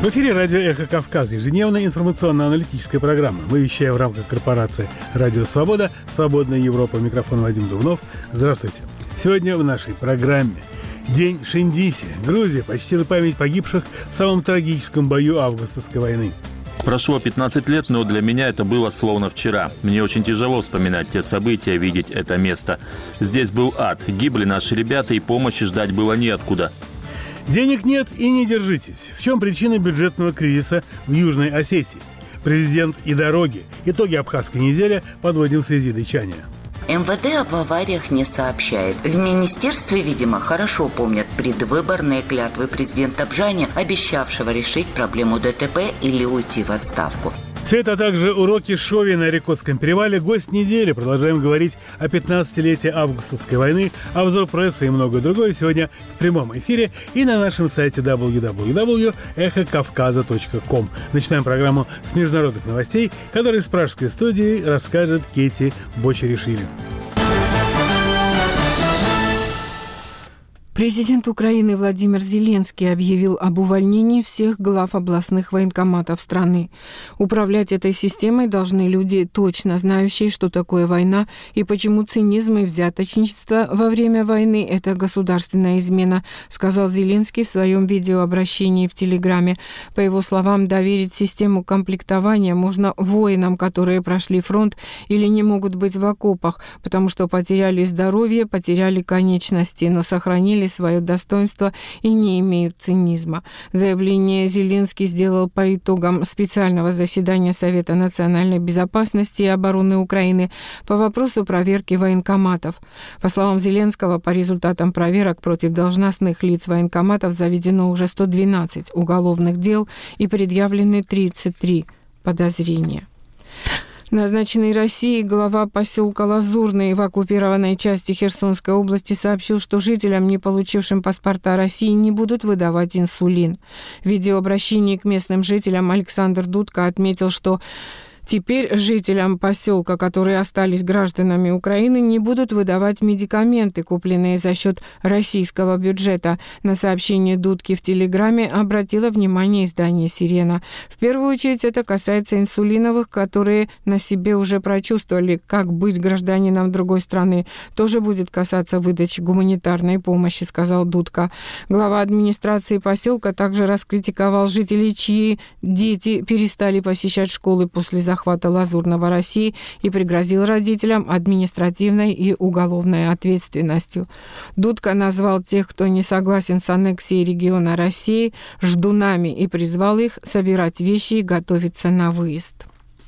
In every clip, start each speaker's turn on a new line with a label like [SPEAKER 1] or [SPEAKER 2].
[SPEAKER 1] В эфире радио «Эхо Кавказа», ежедневная информационно-аналитическая программа. Мы вещаем в рамках корпорации «Радио Свобода», «Свободная Европа». Микрофон Вадим Дубнов. Здравствуйте. Сегодня в нашей программе День Шиндиси. Грузия почтила память погибших в самом трагическом бою августовской войны.
[SPEAKER 2] Прошло 15 лет, но для меня это было словно вчера. Мне очень тяжело вспоминать те события, видеть это место. Здесь был ад, гибли наши ребята, и помощи ждать было неоткуда.
[SPEAKER 1] Денег нет и не держитесь. В чем причина бюджетного кризиса в Южной Осетии? Президент и дороги. Итоги абхазской недели подводим с Изидой Чаня.
[SPEAKER 3] МВД об авариях не сообщает. В министерстве, видимо, хорошо помнят предвыборные клятвы президента Бжани, обещавшего решить проблему ДТП или уйти в отставку.
[SPEAKER 1] Все это, а также уроки Шови на Рикотском перевале. Гость недели. Продолжаем говорить о 15-летии августовской войны, обзор прессы и многое другое сегодня в прямом эфире и на нашем сайте www.эхокавказа.ком. Начинаем программу с международных новостей, которые с пражской студии расскажет Кейти Бочеришвили.
[SPEAKER 4] Президент Украины Владимир Зеленский объявил об увольнении всех глав областных военкоматов страны. Управлять этой системой должны люди, точно знающие, что такое война и почему цинизм и взяточничество во время войны – это государственная измена, сказал Зеленский в своем видеообращении в Телеграме. По его словам, доверить систему комплектования можно воинам, которые прошли фронт или не могут быть в окопах, потому что потеряли здоровье, потеряли конечности, но сохранили свое достоинство и не имеют цинизма. Заявление Зеленский сделал по итогам специального заседания Совета национальной безопасности и обороны Украины по вопросу проверки военкоматов. По словам Зеленского, по результатам проверок против должностных лиц военкоматов заведено уже 112 уголовных дел и предъявлены 33 подозрения. Назначенный Россией глава поселка Лазурный в оккупированной части Херсонской области сообщил, что жителям, не получившим паспорта России, не будут выдавать инсулин. В видеообращении к местным жителям Александр Дудко отметил, что теперь жителям поселка, которые остались гражданами Украины, не будут выдавать медикаменты, купленные за счет российского бюджета. На сообщение Дудки в Телеграме обратило внимание издание «Сирена». В первую очередь это касается инсулиновых, которые на себе уже прочувствовали, как быть гражданином другой страны. Тоже будет касаться выдачи гуманитарной помощи, сказал Дудка. Глава администрации поселка также раскритиковал жителей, чьи дети перестали посещать школы после захвата Лазурного России и пригрозил родителям административной и уголовной ответственностью. Дудко назвал тех, кто не согласен с аннексией региона России, ждунами и призвал их собирать вещи и готовиться на выезд.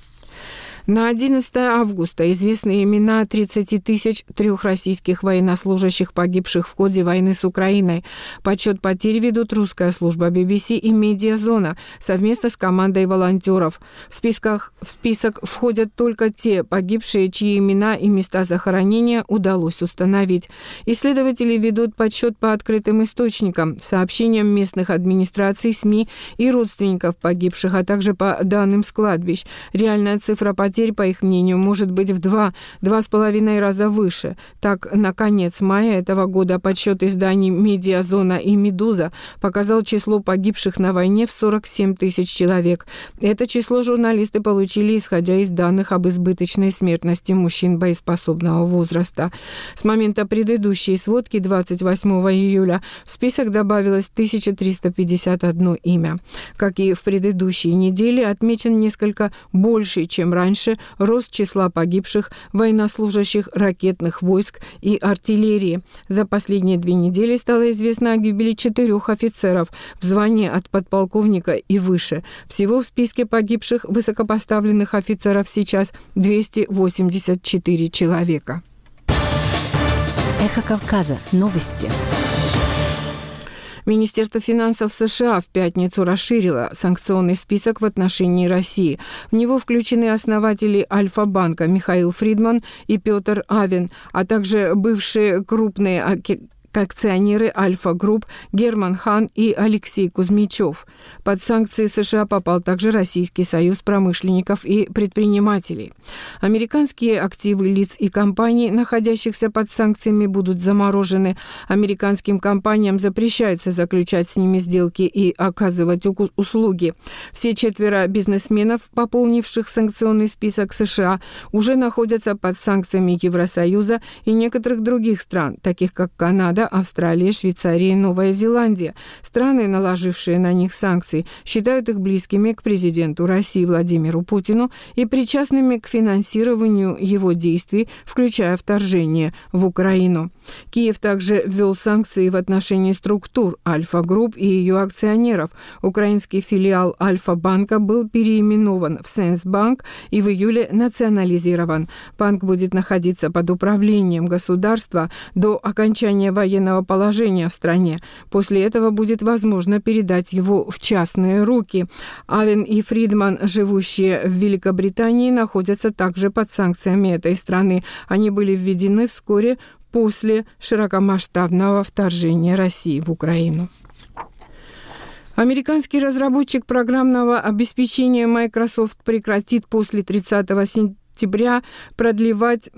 [SPEAKER 4] На 11 августа известны имена 33 российских военнослужащих, погибших в ходе войны с Украиной. Подсчет потерь ведут русская служба BBC и Медиазона совместно с командой волонтеров. В список входят только те погибшие, чьи имена и места захоронения удалось установить. Исследователи ведут подсчет по открытым источникам, сообщениям местных администраций, СМИ и родственников погибших, а также по данным с кладбищ. Реальная цифра потерь, по их мнению, может быть в 2,5 раза выше. Так, на конец мая этого года подсчет изданий «Медиазона» и «Медуза» показал число погибших на войне в 47 тысяч человек. Это число журналисты получили, исходя из данных об избыточной смертности мужчин боеспособного возраста. С момента предыдущей сводки 28 июля в список добавилось 1351 имя. Как и в предыдущие недели, отмечен несколько больший, чем раньше, рост числа погибших военнослужащих ракетных войск и артиллерии. За последние 2 недели стало известно о гибели 4 офицеров в звании от подполковника и выше. Всего в списке погибших высокопоставленных офицеров сейчас 284 человека.
[SPEAKER 5] Эхо Кавказа. Новости.
[SPEAKER 4] Министерство финансов США в пятницу расширило санкционный список в отношении России. В него включены основатели Альфа-банка Михаил Фридман и Петр Авен, а также бывшие крупные акционеры Альфа Групп Герман Хан и Алексей Кузьмичев. Под санкции США попал также Российский союз промышленников и предпринимателей. Американские активы лиц и компаний, находящихся под санкциями, будут заморожены. Американским компаниям запрещается заключать с ними сделки и оказывать услуги. Все 4 бизнесменов, пополнивших санкционный список США, уже находятся под санкциями Евросоюза и некоторых других стран, таких как Канада, Австралия, Швейцария и Новая Зеландия. Страны, наложившие на них санкции, считают их близкими к президенту России Владимиру Путину и причастными к финансированию его действий, включая вторжение в Украину. Киев также ввел санкции в отношении структур Альфа Групп и ее акционеров. Украинский филиал Альфа-банка был переименован в Сенсбанк и в июле национализирован. Банк будет находиться под управлением государства до окончания военного положения в стране. После этого будет возможно передать его в частные руки. Аллен и Фридман, живущие в Великобритании, находятся также под санкциями этой страны. Они были введены вскоре после широкомасштабного вторжения России в Украину. Американский разработчик программного обеспечения Microsoft прекратит после 30 сентября продлевать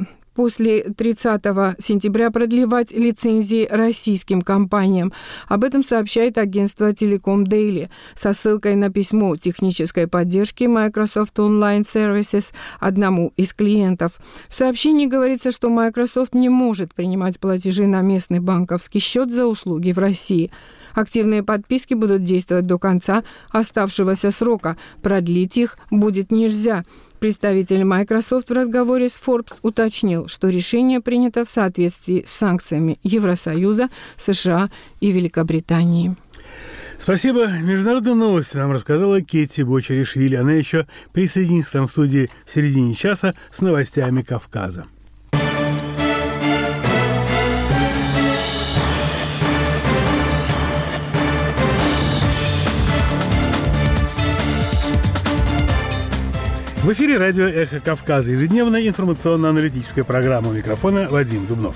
[SPEAKER 4] лицензии российским компаниям. Об этом сообщает агентство Telecom Daily со ссылкой на письмо технической поддержки Microsoft Online Services одному из клиентов. В сообщении говорится, что Microsoft не может принимать платежи на местный банковский счет за услуги в России. Активные подписки будут действовать до конца оставшегося срока. Продлить их будет нельзя. Представитель Microsoft в разговоре с Forbes уточнил, что решение принято в соответствии с санкциями Евросоюза, США и Великобритании.
[SPEAKER 1] Спасибо. Международные новости нам рассказала Кетти Бочаришвили. Она еще присоединится к нам в студии в середине часа с новостями Кавказа. В эфире радио «Эхо Кавказа», ежедневная информационно-аналитическая программа. У микрофона Вадим Дубнов.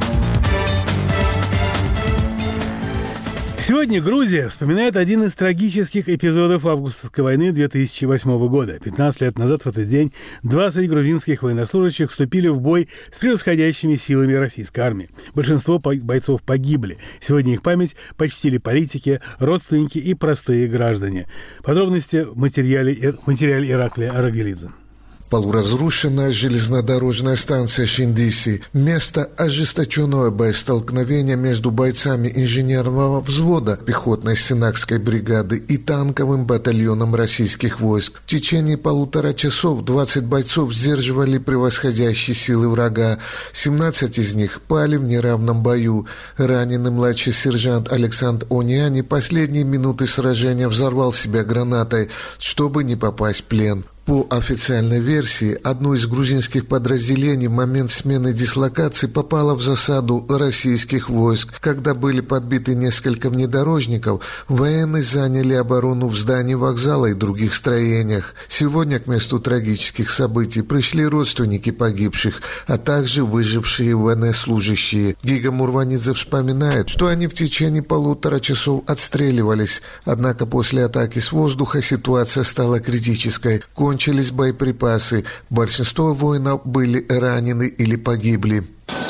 [SPEAKER 1] Сегодня Грузия вспоминает один из трагических эпизодов августовской войны 2008 года. 15 лет назад в этот день 20 грузинских военнослужащих вступили в бой с превосходящими силами российской армии. Большинство бойцов погибли. Сегодня их память почтили политики, родственники и простые граждане. Подробности в материале Ираклия Арагелидзе.
[SPEAKER 6] Полуразрушенная железнодорожная станция Шиндиси – место ожесточенного боестолкновения между бойцами инженерного взвода пехотной Синакской бригады и танковым батальоном российских войск. В течение 1,5 часов 20 бойцов сдерживали превосходящие силы врага. 17 из них пали в неравном бою. Раненый младший сержант Александр Ониани последние минуты сражения взорвал себя гранатой, чтобы не попасть в плен. По официальной версии, одно из грузинских подразделений в момент смены дислокации попало в засаду российских войск. Когда были подбиты несколько внедорожников, военные заняли оборону в здании вокзала и других строениях. Сегодня к месту трагических событий пришли родственники погибших, а также выжившие военнослужащие. Гига Мурванидзе вспоминает, что они в течение 1,5 часов отстреливались. Однако после атаки с воздуха ситуация стала критической. Кончились боеприпасы. Большинство воинов были ранены или погибли.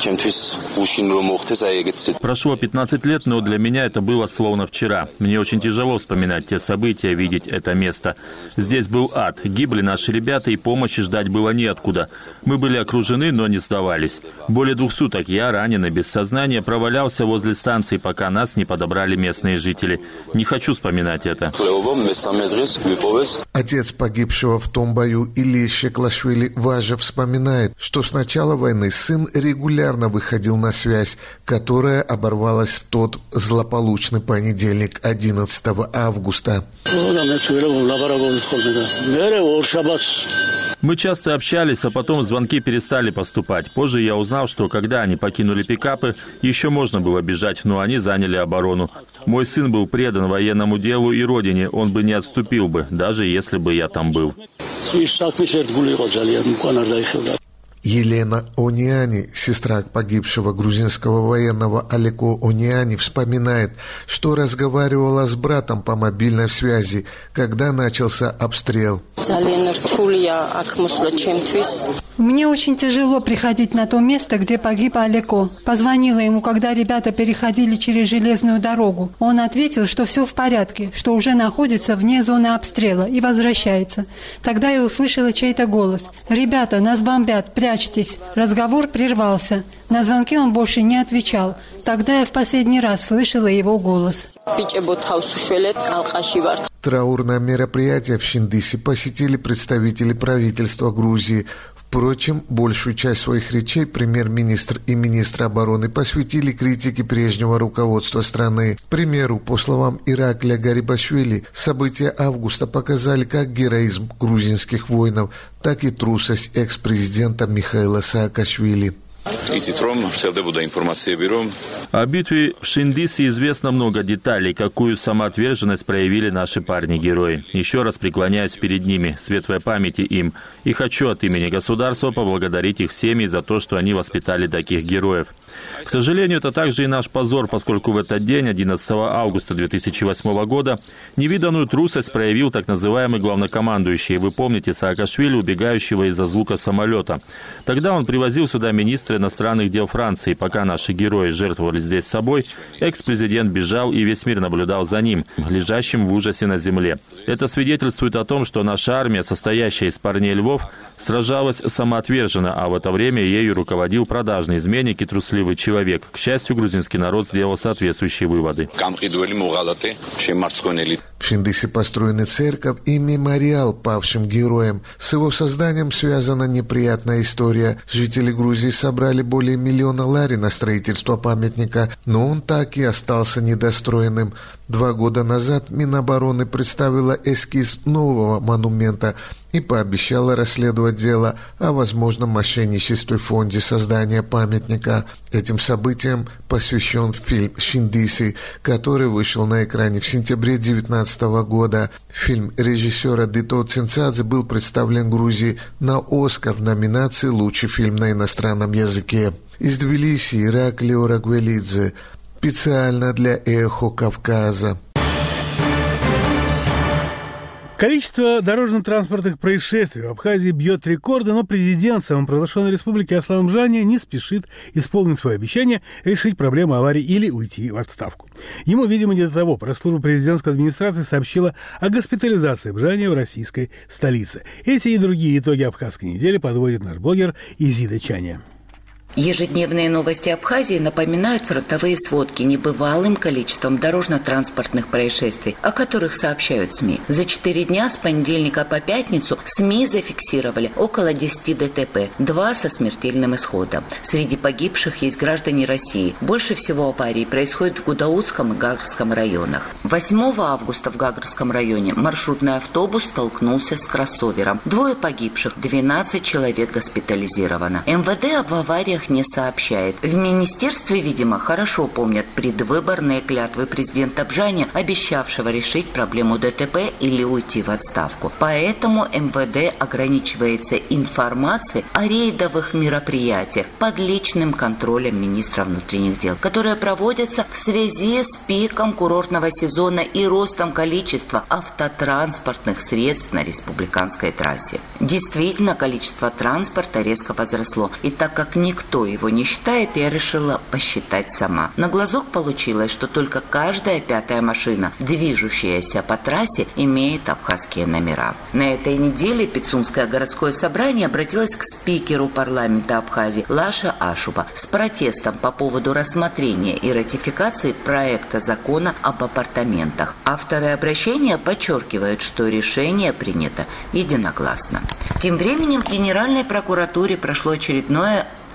[SPEAKER 2] Прошло 15 лет, но для меня это было словно вчера. Мне очень тяжело вспоминать те события, видеть это место. Здесь был ад. Гибли наши ребята, и помощи ждать было неоткуда. Мы были окружены, но не сдавались. Более 2 суток я, раненый, без сознания, провалялся возле станции, пока нас не подобрали местные жители. Не хочу вспоминать это.
[SPEAKER 6] Отец погибшего в том бою Илья Шеклашвили Важа вспоминает, что с начала войны сын регулярно выходил на связь, которая оборвалась в тот злополучный понедельник, 11 августа.
[SPEAKER 2] Мы часто общались, а потом звонки перестали поступать. Позже я узнал, что когда они покинули пикапы, еще можно было бежать, но они заняли оборону. Мой сын был предан военному делу и родине, он бы не отступил бы, даже если бы я там был.
[SPEAKER 6] Елена Ониани, сестра погибшего грузинского военного Алеко Ониани, вспоминает, что разговаривала с братом по мобильной связи, когда начался обстрел.
[SPEAKER 7] Мне очень тяжело приходить на то место, где погиб Алеко. Позвонила ему, когда ребята переходили через железную дорогу. Он ответил, что все в порядке, что уже находится вне зоны обстрела и возвращается. Тогда я услышала чей-то голос. «Ребята, нас бомбят, прячьтесь». Разговор прервался. На звонки он больше не отвечал. Тогда я в последний раз слышала его голос.
[SPEAKER 6] Траурное мероприятие в Шиндисе посетили представители правительства Грузии. Впрочем, большую часть своих речей премьер-министр и министр обороны посвятили критике прежнего руководства страны. К примеру, по словам Ираклия Гарибашвили, события августа показали как героизм грузинских воинов, так и трусость экс-президента Михаила Саакашвили.
[SPEAKER 2] О битве в Шиндисе известно много деталей, какую самоотверженность проявили наши парни-герои. Еще раз преклоняюсь перед ними, светлой памяти им, и хочу от имени государства поблагодарить их семьи за то, что они воспитали таких героев. К сожалению, это также и наш позор, поскольку в этот день, 11 августа 2008 года, невиданную трусость проявил так называемый главнокомандующий. Вы помните Саакашвили, убегающего из-за звука самолета. Тогда он привозил сюда министра иностранных дел Франции. Пока наши герои жертвовали здесь собой, экс-президент бежал, и весь мир наблюдал за ним, лежащим в ужасе на земле. Это свидетельствует о том, что наша армия, состоящая из парней львов, сражалась самоотверженно, а в это время ею руководил продажный изменник и трусливый человек. К счастью, грузинский народ сделал соответствующие выводы.
[SPEAKER 6] В Шиндисе построены церковь и мемориал павшим героям. С его созданием связана неприятная история. Жители Грузии собрали более 1 миллиона лари на строительство памятника, но он так и остался недостроенным. 2 года назад Минобороны представила эскиз нового монумента и пообещала расследовать дело о возможном мошенничестве в фонде создания памятника. Этим событиям посвящен фильм «Шиндиси», который вышел на экране в сентябре 2019 года. Фильм режиссера Дито Цинцадзе был представлен Грузии на «Оскар» в номинации «Лучший фильм на иностранном языке». Из Тбилиси Ираклио Рагвелидзе. Специально для «Эхо Кавказа».
[SPEAKER 1] Количество дорожно-транспортных происшествий в Абхазии бьет рекорды, но президент самопровозглашенной республики Аслан Бжани не спешит исполнить свое обещание решить проблему аварий или уйти в отставку. Ему, видимо, не до того. Пресс-служба президентской администрации сообщила о госпитализации Бжани в российской столице. Эти и другие итоги абхазской недели подводит наш блогер Изида Чаня.
[SPEAKER 3] Ежедневные новости Абхазии напоминают фронтовые сводки небывалым количеством дорожно-транспортных происшествий, о которых сообщают СМИ. За 4 дня с понедельника по пятницу СМИ зафиксировали около 10 ДТП, 2 со смертельным исходом. Среди погибших есть граждане России. Больше всего аварий происходит в Гудаутском и Гагарском районах. 8 августа в Гагарском районе маршрутный автобус столкнулся с кроссовером. 2 погибших, 12 человек госпитализировано. МВД об авариях не сообщает. В министерстве, видимо, хорошо помнят предвыборные клятвы президента Бжани, обещавшего решить проблему ДТП или уйти в отставку. Поэтому МВД ограничивается информацией о рейдовых мероприятиях под личным контролем министра внутренних дел, которые проводятся в связи с пиком курортного сезона и ростом количества автотранспортных средств на республиканской трассе. Действительно, количество транспорта резко возросло, и так как никто его не считает, я решила посчитать сама. На глазок получилось, что только каждая 5-я машина, движущаяся по трассе, имеет абхазские номера. На этой неделе Пицунское городское собрание обратилось к спикеру парламента Абхазии Лаша Ашуба с протестом по поводу рассмотрения и ратификации проекта закона об апартаментах. Авторы обращения подчеркивают, что решение принято единогласно. Тем временем в Генеральной прокуратуре прошло очередное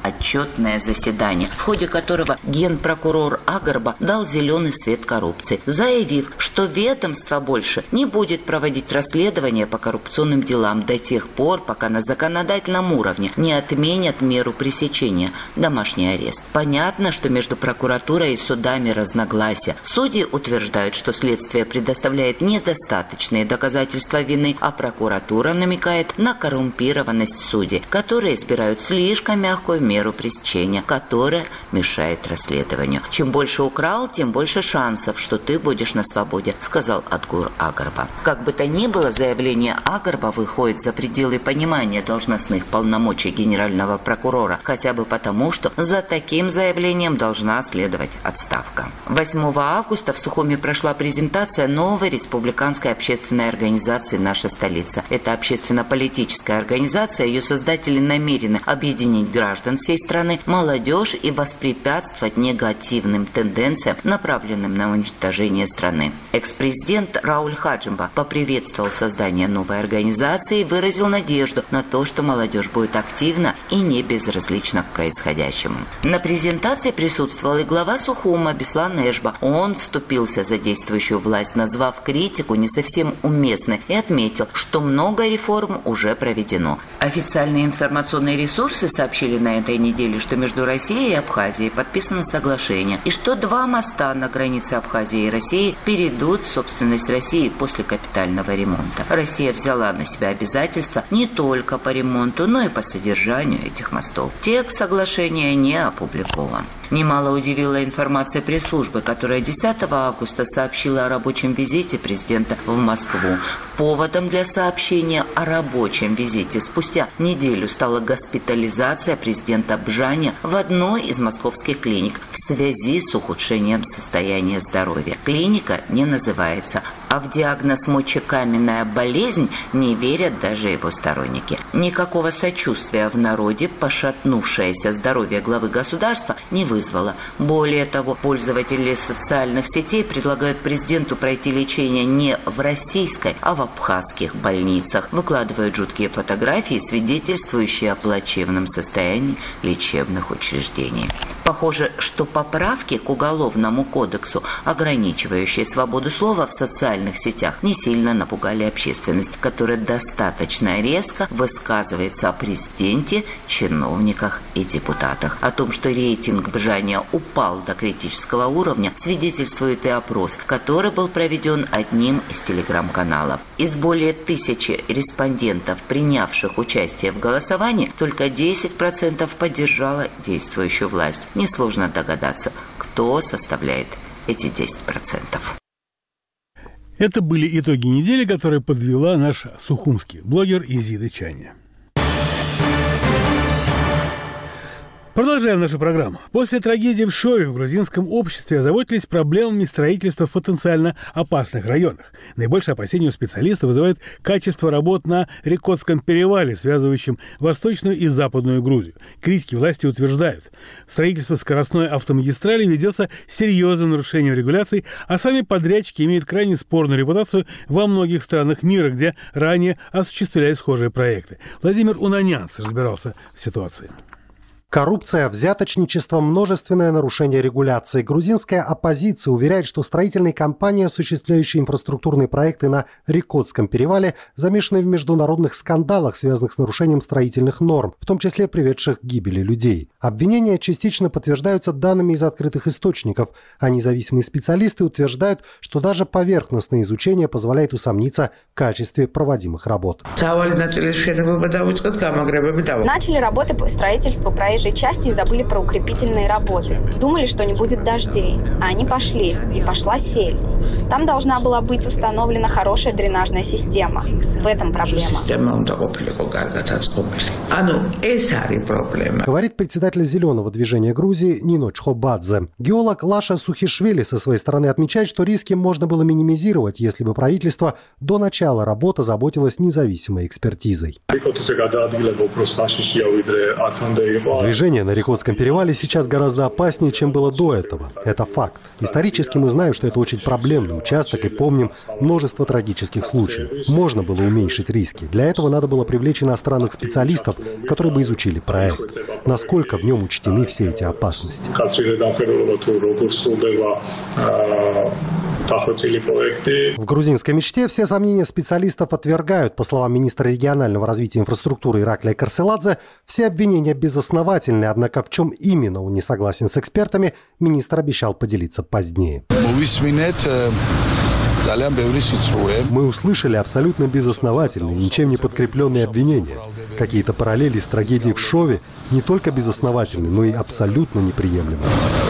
[SPEAKER 3] отчетное заседание, в ходе которого генпрокурор Агарба дал зеленый свет коррупции, заявив, что ведомство больше не будет проводить расследования по коррупционным делам до тех пор, пока на законодательном уровне не отменят меру пресечения – домашний арест. Понятно, что между прокуратурой и судами разногласия. Судьи утверждают, что следствие предоставляет недостаточные доказательства вины, а прокуратура намекает на коррумпированность судей, которые избирают слишком мягкую меру пресечения, которая мешает расследованию. Чем больше украл, тем больше шансов, что ты будешь на свободе, сказал Адгур Агарба. Как бы то ни было, заявление Агарба выходит за пределы понимания должностных полномочий генерального прокурора, хотя бы потому, что за таким заявлением должна следовать отставка. 8 августа в Сухуми прошла презентация новой республиканской общественной организации «Наша столица». Это общественно-политическая организация, ее создатели намерены объединить граждан всей страны, молодежь и воспрепятствовать негативным тенденциям, направленным на уничтожение страны. Экс-президент Рауль Хаджимба поприветствовал создание новой организации и выразил надежду на то, что молодежь будет активна и не безразлична к происходящему. На презентации присутствовал и глава Сухума Беслан Эшба. Он вступился за действующую власть, назвав критику не совсем уместной, и отметил, что много реформ уже проведено. Официальные информационные ресурсы сообщили на этой неделе, что между Россией и Абхазией подписано соглашение, и что 2 моста на границе Абхазии и России перейдут в собственность России после капитального ремонта. Россия взяла на себя обязательства не только по ремонту, но и по содержанию этих мостов. Текст соглашения не опубликован. Немало удивила информация пресс-службы, которая 10 августа сообщила о рабочем визите президента в Москву. Поводом для сообщения о рабочем визите спустя неделю стала госпитализация президента Бжаня в одной из московских клиник в связи с ухудшением состояния здоровья. Клиника не называется, а в диагноз мочекаменная болезнь не верят даже его сторонники. Никакого сочувствия в народе пошатнувшееся здоровье главы государства не вызвало. Более того, пользователи социальных сетей предлагают президенту пройти лечение не в российской, а в абхазских больницах. Выкладывают жуткие фотографии, свидетельствующие о плачевном состоянии лечебных учреждений. Похоже, что поправки к Уголовному кодексу, ограничивающие свободу слова в социальных сетях, не сильно напугали общественность, которая достаточно резко высказывается о президенте, чиновниках и депутатах. О том, что рейтинг Бжаня упал до критического уровня, свидетельствует и опрос, который был проведен одним из телеграм-каналов. Из более 1000 респондентов, принявших участие в голосовании, только 10% поддержало действующую власть. Несложно догадаться, кто составляет эти 10%.
[SPEAKER 1] Это были итоги недели, которые подвела наш сухумский блогер Изида Чаня. Продолжаем нашу программу. После трагедии в Шове в грузинском обществе озаботились проблемами строительства в потенциально опасных районах. Наибольшее опасение у специалистов вызывает качество работ на Рекотском перевале, связывающем Восточную и Западную Грузию. Критики власти утверждают, строительство скоростной автомагистрали ведется с серьезным нарушением регуляций, а сами подрядчики имеют крайне спорную репутацию во многих странах мира, где ранее осуществляли схожие проекты. Владимир Унанянц разбирался в ситуации.
[SPEAKER 8] Коррупция, взяточничество, множественное нарушение регуляции. Грузинская оппозиция уверяет, что строительные компании, осуществляющие инфраструктурные проекты на Рекотском перевале, замешаны в международных скандалах, связанных с нарушением строительных норм, в том числе приведших к гибели людей. Обвинения частично подтверждаются данными из открытых источников, а независимые специалисты утверждают, что даже поверхностное изучение позволяет усомниться в качестве проводимых работ.
[SPEAKER 9] Начали работы по строительству проезжей части и забыли про укрепительные работы. Думали, что не будет дождей. А они пошли. И пошла сель. Там должна была быть установлена хорошая дренажная система. В этом проблема.
[SPEAKER 8] Говорит председатель Зеленого движения Грузии Нино Чхобадзе. Геолог Лаша Сухишвили со своей стороны отмечает, что риски можно было минимизировать, если бы правительство до начала работы заботилось независимой экспертизой. Движение на Рекотском перевале сейчас гораздо опаснее, чем было до этого. Это факт. Исторически мы знаем, что это очень проблемно. проблемный участок и помним множество трагических случаев. Можно было уменьшить риски. Для этого надо было привлечь иностранных специалистов, которые бы изучили проект. Насколько в нем учтены все эти опасности. В грузинской мечте все сомнения специалистов отвергают. По словам министра регионального развития и инфраструктуры Ираклия Карселадзе, все обвинения безосновательны, однако в чем именно он не согласен с экспертами, министр обещал поделиться позднее. Мы услышали абсолютно безосновательные, ничем не подкрепленные обвинения. Какие-то параллели с трагедией в Шове не только безосновательны, но и абсолютно неприемлемы.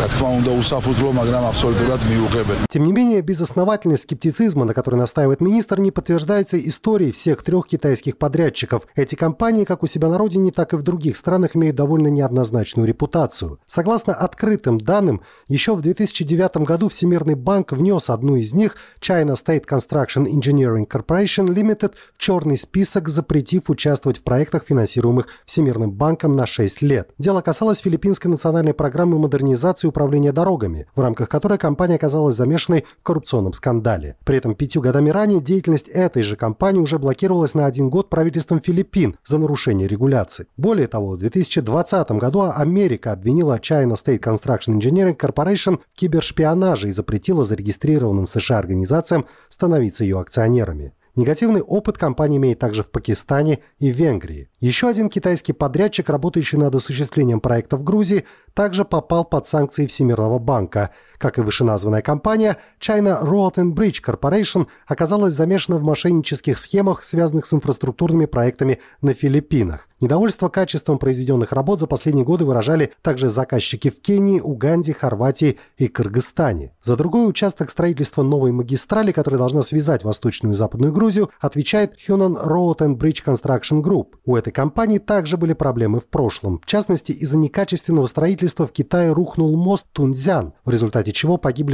[SPEAKER 8] Тем не менее, безосновательность скептицизма, на который настаивает министр, не подтверждается историей всех 3 китайских подрядчиков. Эти компании, как у себя на родине, так и в других странах, имеют довольно неоднозначную репутацию. Согласно открытым данным, еще в 2009 году Всемирный банк внес одну из них, China State Construction Engineering Corporation Limited, в черный список, запретив участвовать в проектах, финансируемых Всемирным банком на 6 лет. Дело касалось филиппинской национальной программы модернизации управления дорогами, в рамках которой компания оказалась замешанной в коррупционном скандале. При этом 5 годами ранее деятельность этой же компании уже блокировалась на 1 год правительством Филиппин за нарушение регуляций. Более того, в 2020 году Америка обвинила China State Construction Engineering Corporation в кибершпионаже и запретила зарегистрированным в США организациям становиться ее акционерами. Негативный опыт компания имеет также в Пакистане и Венгрии. Еще один китайский подрядчик, работающий над осуществлением проекта в Грузии, также попал под санкции Всемирного банка. Как и вышеназванная компания, China Road and Bridge Corporation оказалась замешана в мошеннических схемах, связанных с инфраструктурными проектами на Филиппинах. Недовольство качеством произведенных работ за последние годы выражали также заказчики в Кении, Уганде, Хорватии и Кыргызстане. За другой участок строительства новой магистрали, которая должна связать Восточную и Западную Грузию, отвечает Hunan Road and Bridge Construction Group. У этой компании также были проблемы в прошлом. В частности, из-за некачественного строительства в Китае рухнул мост Тунцзян, в результате чего погибли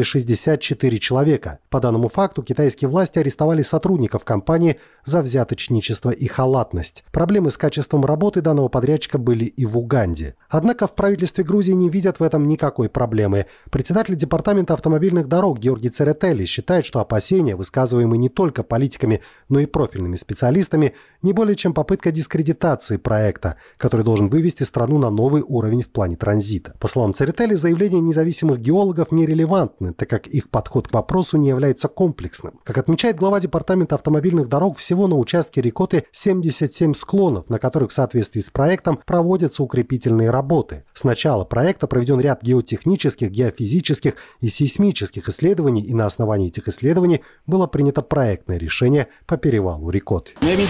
[SPEAKER 8] 64 человека. По данному факту китайские власти арестовали сотрудников компании за взяточничество и халатность. Проблемы с качеством работы данного подрядчика были и в Уганде. Однако в правительстве Грузии не видят в этом никакой проблемы. Председатель департамента автомобильных дорог Георгий Церетели считает, что опасения, высказываемые не только политиками, но и профильными специалистами, не более чем попытка дискредитации проекта, который должен вывести страну на новый уровень в плане транзита. По словам Церетели, заявления независимых геологов нерелевантны, так как их подход к вопросу не является комплексным. Как отмечает глава департамента автомобильных дорог, всего на участке Рикоты 77 склонов, на которых в соответствии с проектом проводятся укрепительные работы. С начала проекта проведен ряд геотехнических, геофизических и сейсмических исследований, и на основании этих исследований было принято проектное решение по перевалу Рикоты.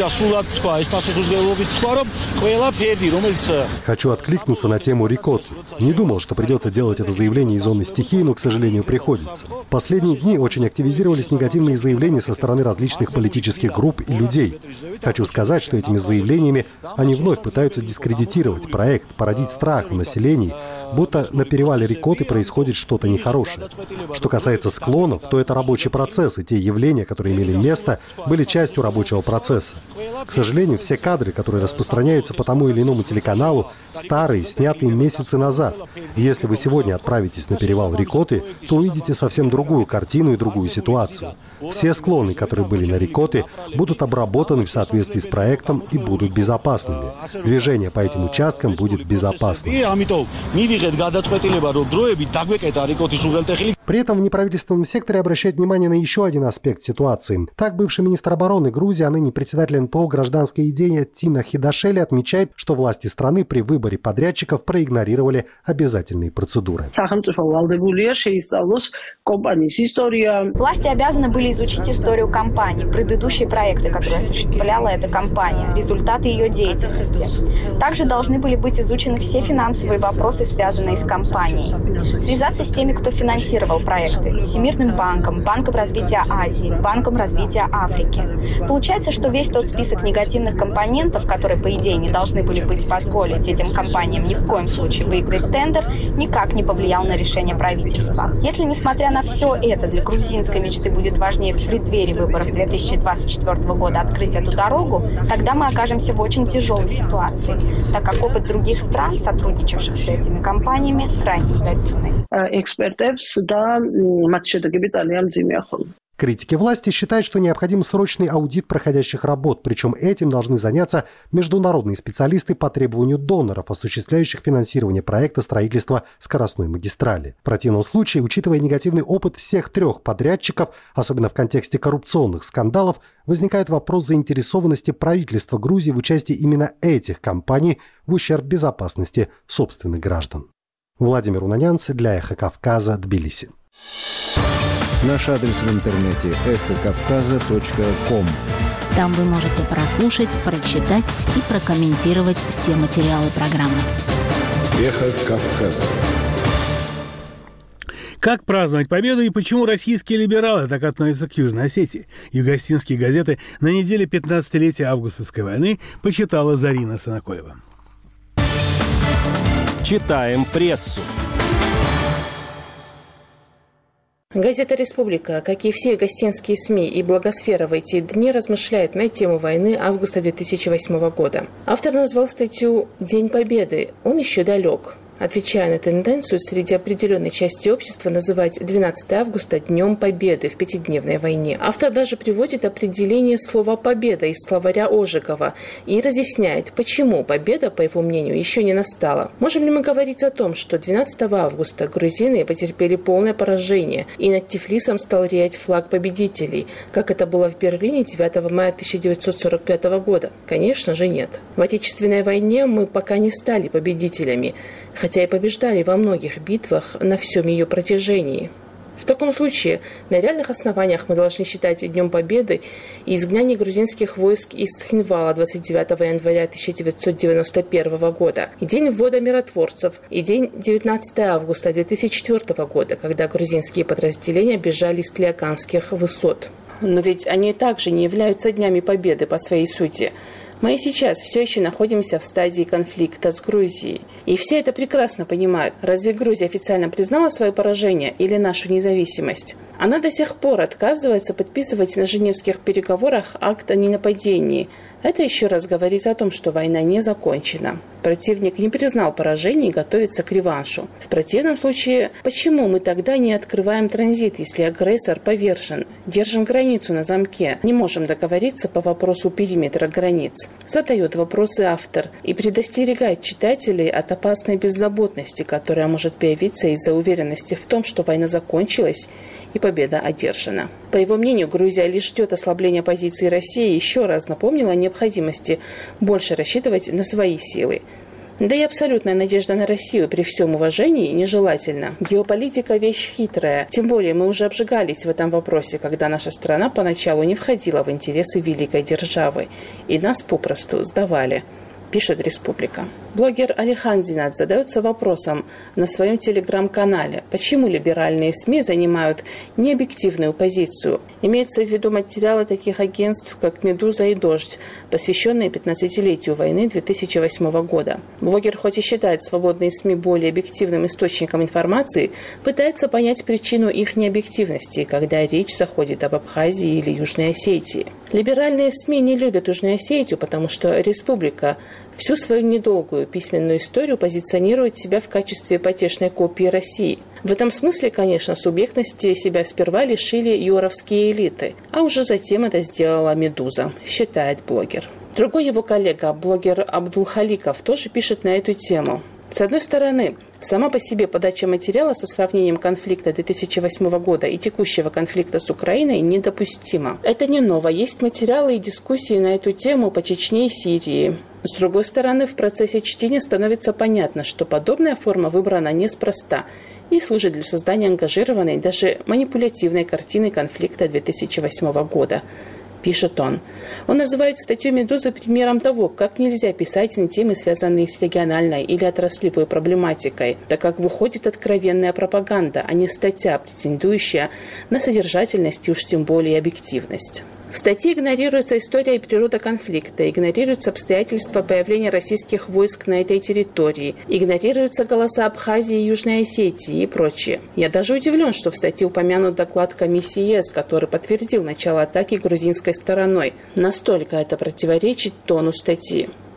[SPEAKER 8] Хочу откликнуться на тему Рикоты. Не думал, что придется делать это заявление из зоны стихии, но, к сожалению, приходится. В последние дни очень активизировались негативные заявления со стороны различных политических групп и людей. Хочу сказать, что этими заявлениями они вновь пытаются дискредитировать проект, породить страх в населении, будто на перевале Рикоты происходит что-то нехорошее. Что касается склонов, то это рабочий процесс, и те явления, которые имели место, были частью рабочего процесса. К сожалению, все кадры, которые распространяются по тому или иному телеканалу, старые, снятые месяцы назад. И если вы сегодня отправитесь на перевал Рикоты, то увидите совсем другую картину и другую ситуацию. Все склоны, которые были на Рикоте, будут обработаны в соответствии с проектом и будут безопасными. Движение по этим участкам будет безопасным. При этом в неправительственном секторе обращают внимание на еще один аспект ситуации. Так, бывший министр обороны Грузии, а ныне председатель НПО «Гражданская идея» Тина Хидашели отмечает, что власти страны при выборе подрядчиков проигнорировали обязательные процедуры.
[SPEAKER 9] Власти обязаны были изучить историю компании, предыдущие проекты, которые осуществляла эта компания, результаты ее деятельности. Также должны были быть изучены все финансовые вопросы, связанные с компанией. Связаться с теми, кто финансировал проекты: Всемирным банком, Банком развития Азии, Банком развития Африки. Получается, что весь тот список негативных компонентов, которые, по идее, не должны были быть позволить этим компаниям ни в коем случае выиграть тендер, никак не повлиял на решение правительства. Если, несмотря на все это, для грузинской мечты будет важнее в преддверии выборов 2024 года открыть эту дорогу, тогда мы окажемся в очень тяжелой ситуации, так как опыт других стран, сотрудничавших с этими компаниями, крайне негативный.
[SPEAKER 8] Критики власти считают, что необходим срочный аудит проходящих работ, причем этим должны заняться международные специалисты по требованию доноров, осуществляющих финансирование проекта строительства скоростной магистрали. В противном случае, учитывая негативный опыт всех трех подрядчиков, особенно в контексте коррупционных скандалов, возникает вопрос заинтересованности правительства Грузии в участии именно этих компаний в ущерб безопасности собственных граждан. Владимир Унанянц для «Эхо Кавказа», Тбилиси.
[SPEAKER 10] Наш адрес в интернете эхокавказа.ком.
[SPEAKER 5] Там вы можете прослушать, прочитать и прокомментировать все материалы программы.
[SPEAKER 10] Эхо Кавказа.
[SPEAKER 1] Как праздновать победу и почему российские либералы так относятся к Южной Осетии? Югостинские газеты на неделе 15-летия августовской войны почитала Зарина Санакоева.
[SPEAKER 11] Читаем прессу.
[SPEAKER 12] Газета «Республика», как и все югостинские СМИ и блогосфера в эти дни, размышляет на тему войны августа 2008 года. Автор назвал статью «День Победы». Он еще далек. Отвечая на тенденцию среди определенной части общества называть 12 августа Днем Победы в пятидневной войне, автор даже приводит определение слова «победа» из словаря Ожегова и разъясняет, почему победа, по его мнению, еще не настала. Можем ли мы говорить о том, что 12 августа грузины потерпели полное поражение и над Тифлисом стал реять флаг победителей, как это было в Берлине 9 мая 1945 года? Конечно же нет. В Отечественной войне мы пока не стали победителями, хотя и побеждали во многих битвах на всем ее протяжении. В таком случае, на реальных основаниях мы должны считать Днем Победы и изгнание грузинских войск из Цхинвала 29 января 1991 года, и день ввода миротворцев, и день 19 августа 2004 года, когда грузинские подразделения бежали с Тлиаканских высот. Но ведь они также не являются днями победы по своей сути. Мы и сейчас все еще находимся в стадии конфликта с Грузией. И все это прекрасно понимают. Разве Грузия официально признала свое поражение или нашу независимость? Она до сих пор отказывается подписывать на Женевских переговорах акт о ненападении. Это еще раз говорит о том, что война не закончена. Противник не признал поражение и готовится к реваншу. В противном случае, почему мы тогда не открываем транзит, если агрессор повержен? Держим границу на замке. Не можем договориться по вопросу периметра границ. Задает вопросы автор и предостерегает читателей от опасной беззаботности, которая может появиться из-за уверенности в том, что война закончилась и победа одержана. По его мнению, Грузия лишь ждет ослабления позиции России и еще раз напомнила о необходимости больше рассчитывать на свои силы. Да и абсолютная надежда на Россию при всем уважении нежелательна. Геополитика – вещь хитрая. Тем более мы уже обжигались в этом вопросе, когда наша страна поначалу не входила в интересы великой державы, и нас попросту сдавали, пишет «Республика». Блогер Алихан Зинат задается вопросом на своем телеграм-канале, почему либеральные СМИ занимают необъективную позицию. Имеется в виду материалы таких агентств, как «Медуза» и «Дождь», посвященные 15-летию войны 2008 года. Блогер, хоть и считает свободные СМИ более объективным источником информации, пытается понять причину их необъективности, когда речь заходит об Абхазии или Южной Осетии. Либеральные СМИ не любят Южную Осетию, потому что «Республика» всю свою недолгую письменную историю позиционирует себя в качестве потешной копии России. В этом смысле, конечно, субъектности себя сперва лишили юровские элиты, а уже затем это сделала «Медуза», считает блогер. Другой его коллега, блогер Абдулхаликов, тоже пишет на эту тему. С одной стороны, сама по себе подача материала со сравнением конфликта 2008 года и текущего конфликта с Украиной недопустима. Это не ново. Есть материалы и дискуссии на эту тему по Чечне и Сирии. С другой стороны, в процессе чтения становится понятно, что подобная форма выбрана неспроста и служит для создания ангажированной, даже манипулятивной картины конфликта 2008 года. Пишет он. Он называет статью «Медузы» примером того, как нельзя писать на темы, связанные с региональной или отраслевой проблематикой, так как выходит откровенная пропаганда, а не статья, претендующая на содержательность и уж тем более объективность. В статье игнорируется история и природа конфликта, игнорируются обстоятельства появления российских войск на этой территории, игнорируются голоса Абхазии и Южной Осетии и прочее. Я даже удивлен, что в статье упомянут доклад комиссии ЕС, который подтвердил начало атаки грузинской стороной. Настолько это противоречит тону статьи.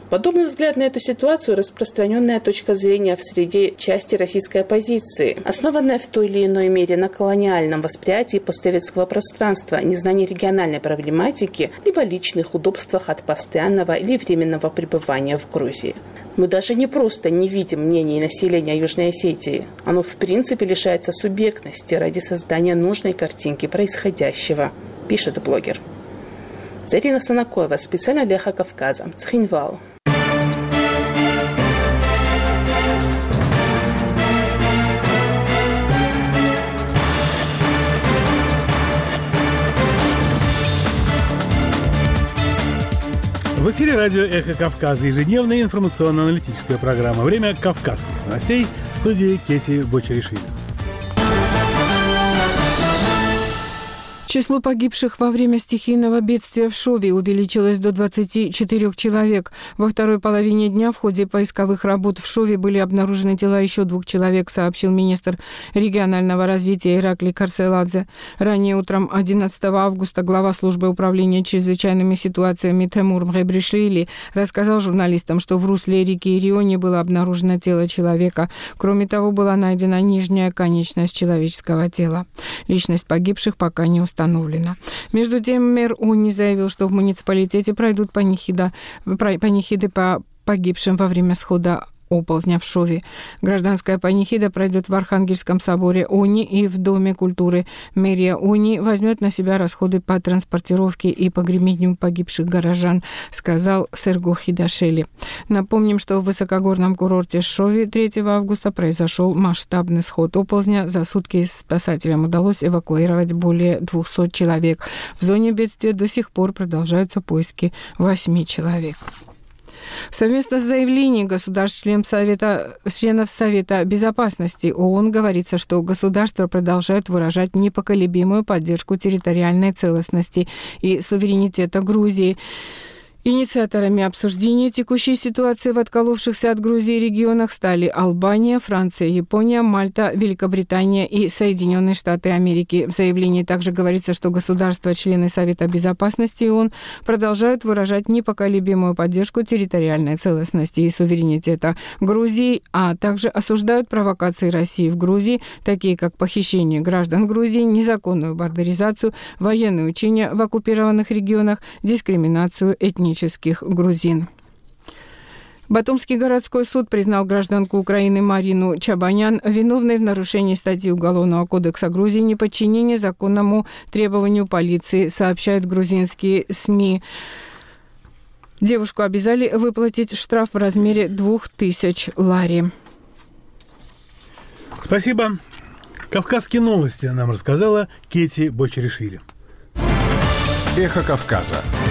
[SPEAKER 12] Подобный взгляд на эту ситуацию – распространенная точка зрения в среде части российской оппозиции, основанная в той или иной мере на колониальном восприятии постсоветского пространства, незнании региональной проблематики, либо личных удобствах от постоянного или временного пребывания в Грузии. Мы даже не просто не видим мнений населения Южной Осетии. Оно в принципе лишается субъектности ради создания нужной картинки происходящего, пишет блогер. Зарина Санакоева, специально для «Эхо Кавказа», Цхинвал.
[SPEAKER 1] В эфире радио «Эхо Кавказа», ежедневная информационно-аналитическая программа. Время кавказских новостей, в студии Кети Бочаришвили.
[SPEAKER 4] Число погибших во время стихийного бедствия в Шове увеличилось до 24 человек. Во второй половине дня в ходе поисковых работ в Шове были обнаружены тела еще 2 человек, сообщил министр регионального развития Ираклий Карселадзе. Ранее утром 11 августа глава службы управления чрезвычайными ситуациями Темур Мгебришвили рассказал журналистам, что в русле реки Ирионе было обнаружено тело человека. Кроме того, была найдена нижняя конечность человеческого тела. Личность погибших пока не установлена. Между тем, мэр Уни заявил, что в муниципалитете пройдут панихиды по погибшим во время схода оползня в Шове. Гражданская панихида пройдет в Архангельском соборе Уни и в Доме культуры. Мэрия Уни возьмет на себя расходы по транспортировке и погребению погибших горожан, сказал Сергу Хидашели. Напомним, что в высокогорном курорте Шове 3 августа произошел масштабный сход оползня. За сутки спасателям удалось эвакуировать более 200 человек. В зоне бедствия до сих пор продолжаются поиски 8 человек. В совместном заявлении государств-членов Совета Безопасности ООН говорится, что государства продолжают выражать непоколебимую поддержку территориальной целостности и суверенитета Грузии. Инициаторами обсуждения текущей ситуации в отколовшихся от Грузии регионах стали Албания, Франция, Япония, Мальта, Великобритания и Соединенные Штаты Америки. В заявлении также говорится, что государства-члены Совета Безопасности ООН продолжают выражать непоколебимую поддержку территориальной целостности и суверенитета Грузии, а также осуждают провокации России в Грузии, такие как похищение граждан Грузии, незаконную бардеризацию, военные учения в оккупированных регионах, дискриминацию этнических грузин. Батумский городской суд признал гражданку Украины Марину Чабанян виновной в нарушении статьи Уголовного кодекса Грузии «Неподчинение законному требованию полиции», сообщают грузинские СМИ. Девушку обязали выплатить штраф в размере 2000 лари.
[SPEAKER 1] Спасибо. Кавказские новости нам рассказала Кети Бочаришвили.
[SPEAKER 10] Эхо Кавказа.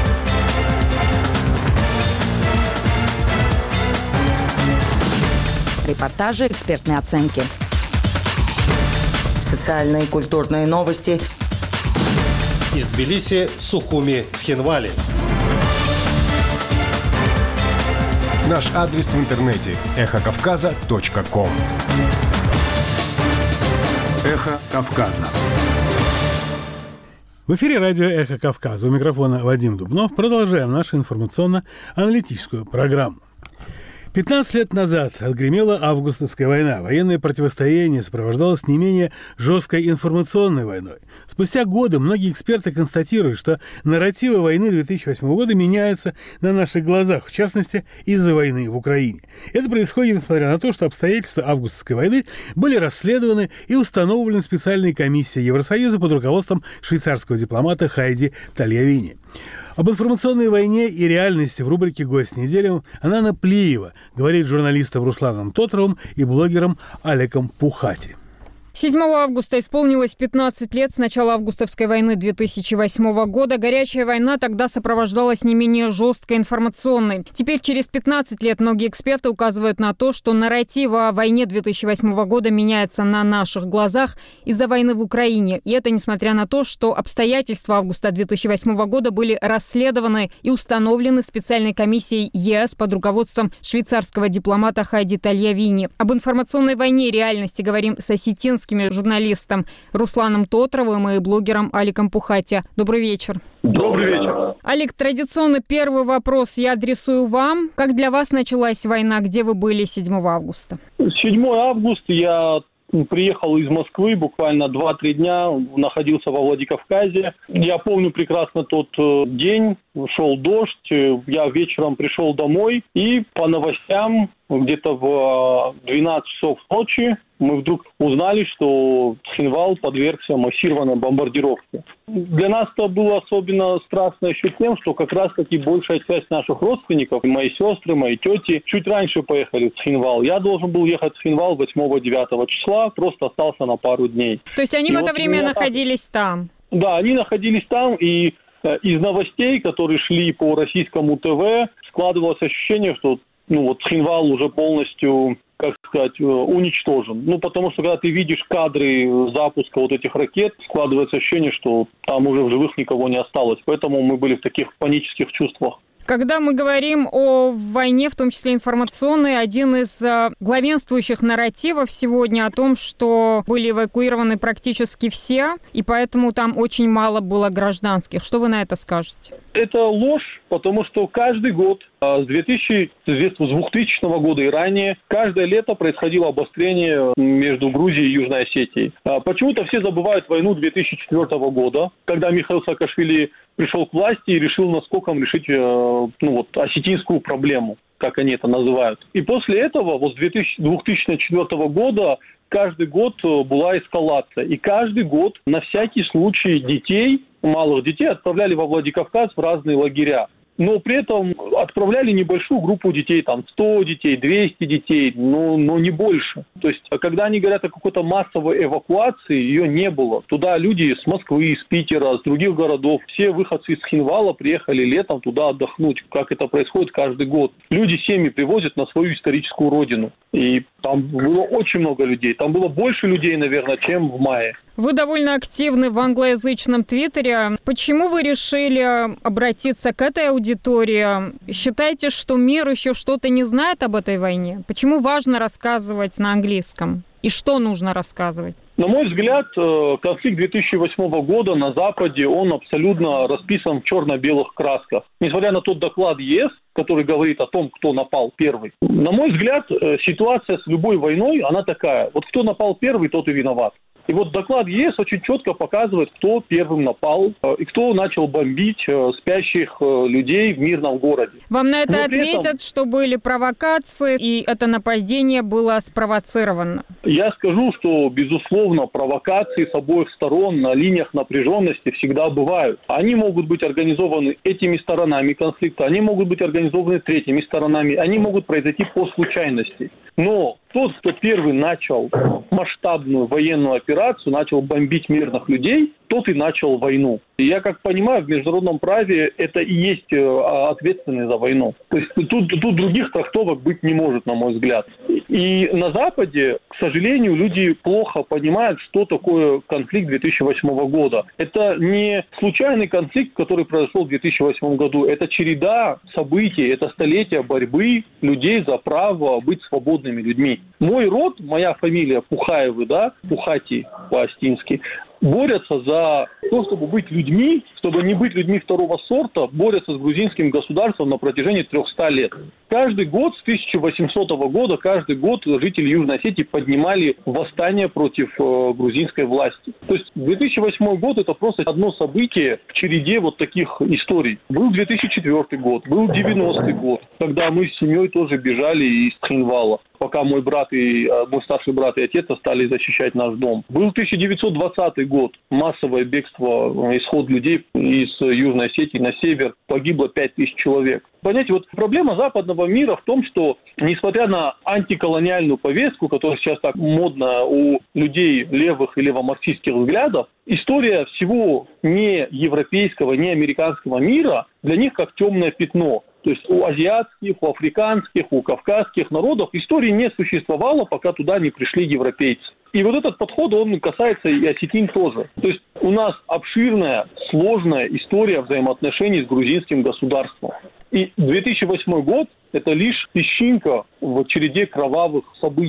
[SPEAKER 11] Репортажи, экспертные оценки.
[SPEAKER 13] Социальные и культурные новости.
[SPEAKER 14] Из Тбилиси, Сухуми, Цхинвали.
[SPEAKER 10] Наш адрес в интернете – эхокавказа.ком.
[SPEAKER 1] Эхо Кавказа. В эфире радио «Эхо Кавказа». У микрофона Вадим Дубнов. Продолжаем нашу информационно-аналитическую программу. 15 лет назад отгремела августовская война. Военное противостояние сопровождалось не менее жесткой информационной войной. Спустя годы многие эксперты констатируют, что нарративы войны 2008 года меняются на наших глазах, в частности, из-за войны в Украине. Это происходит, несмотря на то, что обстоятельства августовской войны были расследованы и установлены специальной комиссией Евросоюза под руководством швейцарского дипломата Хайди Тальявини. Об информационной войне и реальности в рубрике «Гость недели» Анана Плиева говорит журналистам Русланом Тотровым и блогером Алеком Пухати.
[SPEAKER 15] 7 августа исполнилось 15 лет с начала августовской войны 2008 года. Горячая война тогда сопровождалась не менее жесткой информационной. Теперь, через 15 лет, многие эксперты указывают на то, что нарратив о войне 2008 года меняется на наших глазах из-за войны в Украине. И это несмотря на то, что обстоятельства августа 2008 года были расследованы и установлены специальной комиссией ЕС под руководством швейцарского дипломата Хайди Тальявини. Об информационной войне и реальности говорим с осетинским украинскими журналистом Русланом Тотровым и блогером Аликом Пухати. Добрый вечер.
[SPEAKER 16] Добрый вечер.
[SPEAKER 15] Алик, традиционно первый вопрос я адресую вам. Как для вас началась война? Где вы были 7 августа?
[SPEAKER 16] 7 августа я приехал из Москвы, буквально 2-3 дня, находился во Владикавказе. Я помню прекрасно тот день, шел дождь, я вечером пришел домой, и по новостям где-то в 12 часов ночи мы вдруг узнали, что Цхинвал подвергся массированной бомбардировке. Для нас это было особенно страшно еще тем, что как раз-таки большая часть наших родственников, мои сестры, мои тети, чуть раньше поехали в Цхинвал. Я должен был ехать в Цхинвал 8-9 числа, просто остался на пару дней.
[SPEAKER 15] То есть они в это время находились там? Да,
[SPEAKER 16] они находились там, и из новостей, которые шли по российскому ТВ, складывалось ощущение, что Цхинвал уже полностью, как сказать, уничтожен. Потому что когда ты видишь кадры запуска вот этих ракет, складывается ощущение, что там уже в живых никого не осталось. Поэтому мы были в таких панических чувствах.
[SPEAKER 15] Когда мы говорим о войне, в том числе информационной, один из главенствующих нарративов сегодня о том, что были эвакуированы практически все, и поэтому там очень мало было гражданских. Что вы на это скажете?
[SPEAKER 16] Это ложь, потому что каждый год, с 2000 года и ранее, каждое лето происходило обострение между Грузией и Южной Осетией. Почему-то все забывают войну 2004 года, когда Михаил Саакашвили пришел к власти и решил наскоком решить осетинскую проблему, как они это называют. И после этого, с 2004 года, каждый год была эскалация. И каждый год на всякий случай детей, малых детей, отправляли во Владикавказ в разные лагеря. Но при этом отправляли небольшую группу детей, 100 детей, 200 детей, но не больше. То есть, когда они говорят о какой-то массовой эвакуации, ее не было. Туда люди с Москвы, из Питера, с других городов, все выходцы из Цхинвала приехали летом туда отдохнуть, как это происходит каждый год. Люди семьи привозят на свою историческую родину. И там было очень много людей. Там было больше людей, наверное, чем в мае.
[SPEAKER 15] Вы довольно активны в англоязычном Твиттере. Почему вы решили обратиться к этой аудитории? Считаете, что мир еще что-то не знает об этой войне? Почему важно рассказывать на английском? И что нужно рассказывать?
[SPEAKER 16] На мой взгляд, конфликт 2008 года на Западе, он абсолютно расписан в черно-белых красках. Несмотря на тот доклад ЕС, который говорит о том, кто напал первый. На мой взгляд, ситуация с любой войной, она такая. Кто напал первый, тот и виноват. И доклад ЕС очень четко показывает, кто первым напал и кто начал бомбить спящих людей в мирном городе.
[SPEAKER 15] Вам на это ответят, что были провокации, и это нападение было спровоцировано?
[SPEAKER 16] Я скажу, что, безусловно, провокации с обоих сторон на линиях напряженности всегда бывают. Они могут быть организованы этими сторонами конфликта, они могут быть организованы третьими сторонами, они могут произойти по случайности. Но тот, кто первый начал масштабную военную операцию, начал бомбить мирных людей, тот и начал войну. И я как понимаю, в международном праве это и есть ответственность за войну. То есть тут других трактовок быть не может, на мой взгляд. И на Западе, к сожалению, люди плохо понимают, что такое конфликт 2008 года. Это не случайный конфликт, который произошел в 2008 году. Это череда событий, это столетие борьбы людей за право быть свободными людьми. Мой род, моя фамилия Пухаевы, Пухати по-астински, борются за то, чтобы быть людьми, чтобы не быть людьми второго сорта, борются с грузинским государством на протяжении 300 лет. Каждый год, с 1800 года, каждый год жители Южной Осетии поднимали восстание против грузинской власти. То есть 2008 год – это просто одно событие в череде таких историй. Был 2004 год, был 90-й год, когда мы с семьей тоже бежали из Цхинвала, пока мой старший брат и отец стали защищать наш дом. Был 1920 год, массовое бегство, исход людей из Южной Осетии на север, погибло 5000 человек. Понимаете, проблема западного мира в том, что, несмотря на антиколониальную повестку, которая сейчас так модна у людей левых и левомарксистских взглядов, история всего не европейского, не американского мира для них как темное пятно. То есть у азиатских, у африканских, у кавказских народов истории не существовало, пока туда не пришли европейцы. И этот подход, он касается и осетин тоже. То есть у нас обширная, сложная история взаимоотношений с грузинским государством. И 2008 год – это лишь песчинка в череде кровавых событий.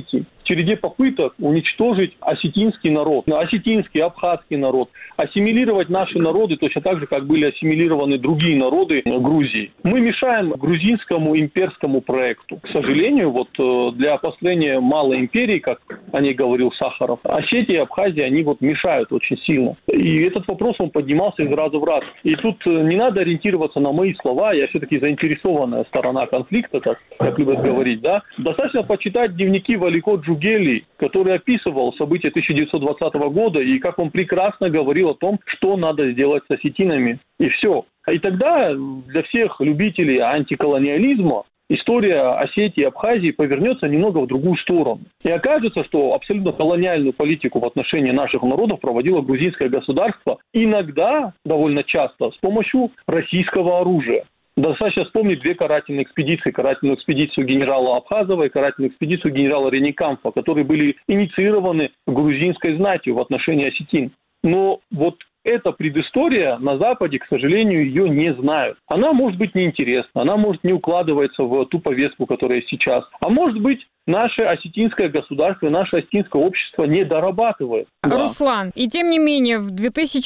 [SPEAKER 16] череде попыток уничтожить осетинский народ, осетинский, абхазский народ, ассимилировать наши народы точно так же, как были ассимилированы другие народы Грузии. Мы мешаем грузинскому имперскому проекту. К сожалению, вот для построения малой империи, как о ней говорил Сахаров, Осетия и Абхазия, они вот мешают очень сильно. И этот вопрос, он поднимался из раза в раз. И тут не надо ориентироваться на мои слова, я все-таки заинтересованная сторона конфликта, как любят говорить, да. Достаточно почитать дневники Валико Джугели, который описывал события 1920 года и как он прекрасно говорил о том, что надо сделать с осетинами. И все. И тогда для всех любителей антиколониализма история Осетии и Абхазии повернется немного в другую сторону. И окажется, что абсолютно колониальную политику в отношении наших народов проводило грузинское государство, иногда, довольно часто, с помощью российского оружия. Достаточно вспомнить две карательные экспедиции. Карательную экспедицию генерала Абхазова и карательную экспедицию генерала Реникамфа, которые были инициированы грузинской знатью в отношении осетин. Но вот эта предыстория на Западе, к сожалению, ее не знают. Она может быть неинтересна, она может не укладываться в ту повестку, которая сейчас. А может быть, наше осетинское государство, наше осетинское общество не дорабатывает.
[SPEAKER 15] Руслан, и тем не менее, в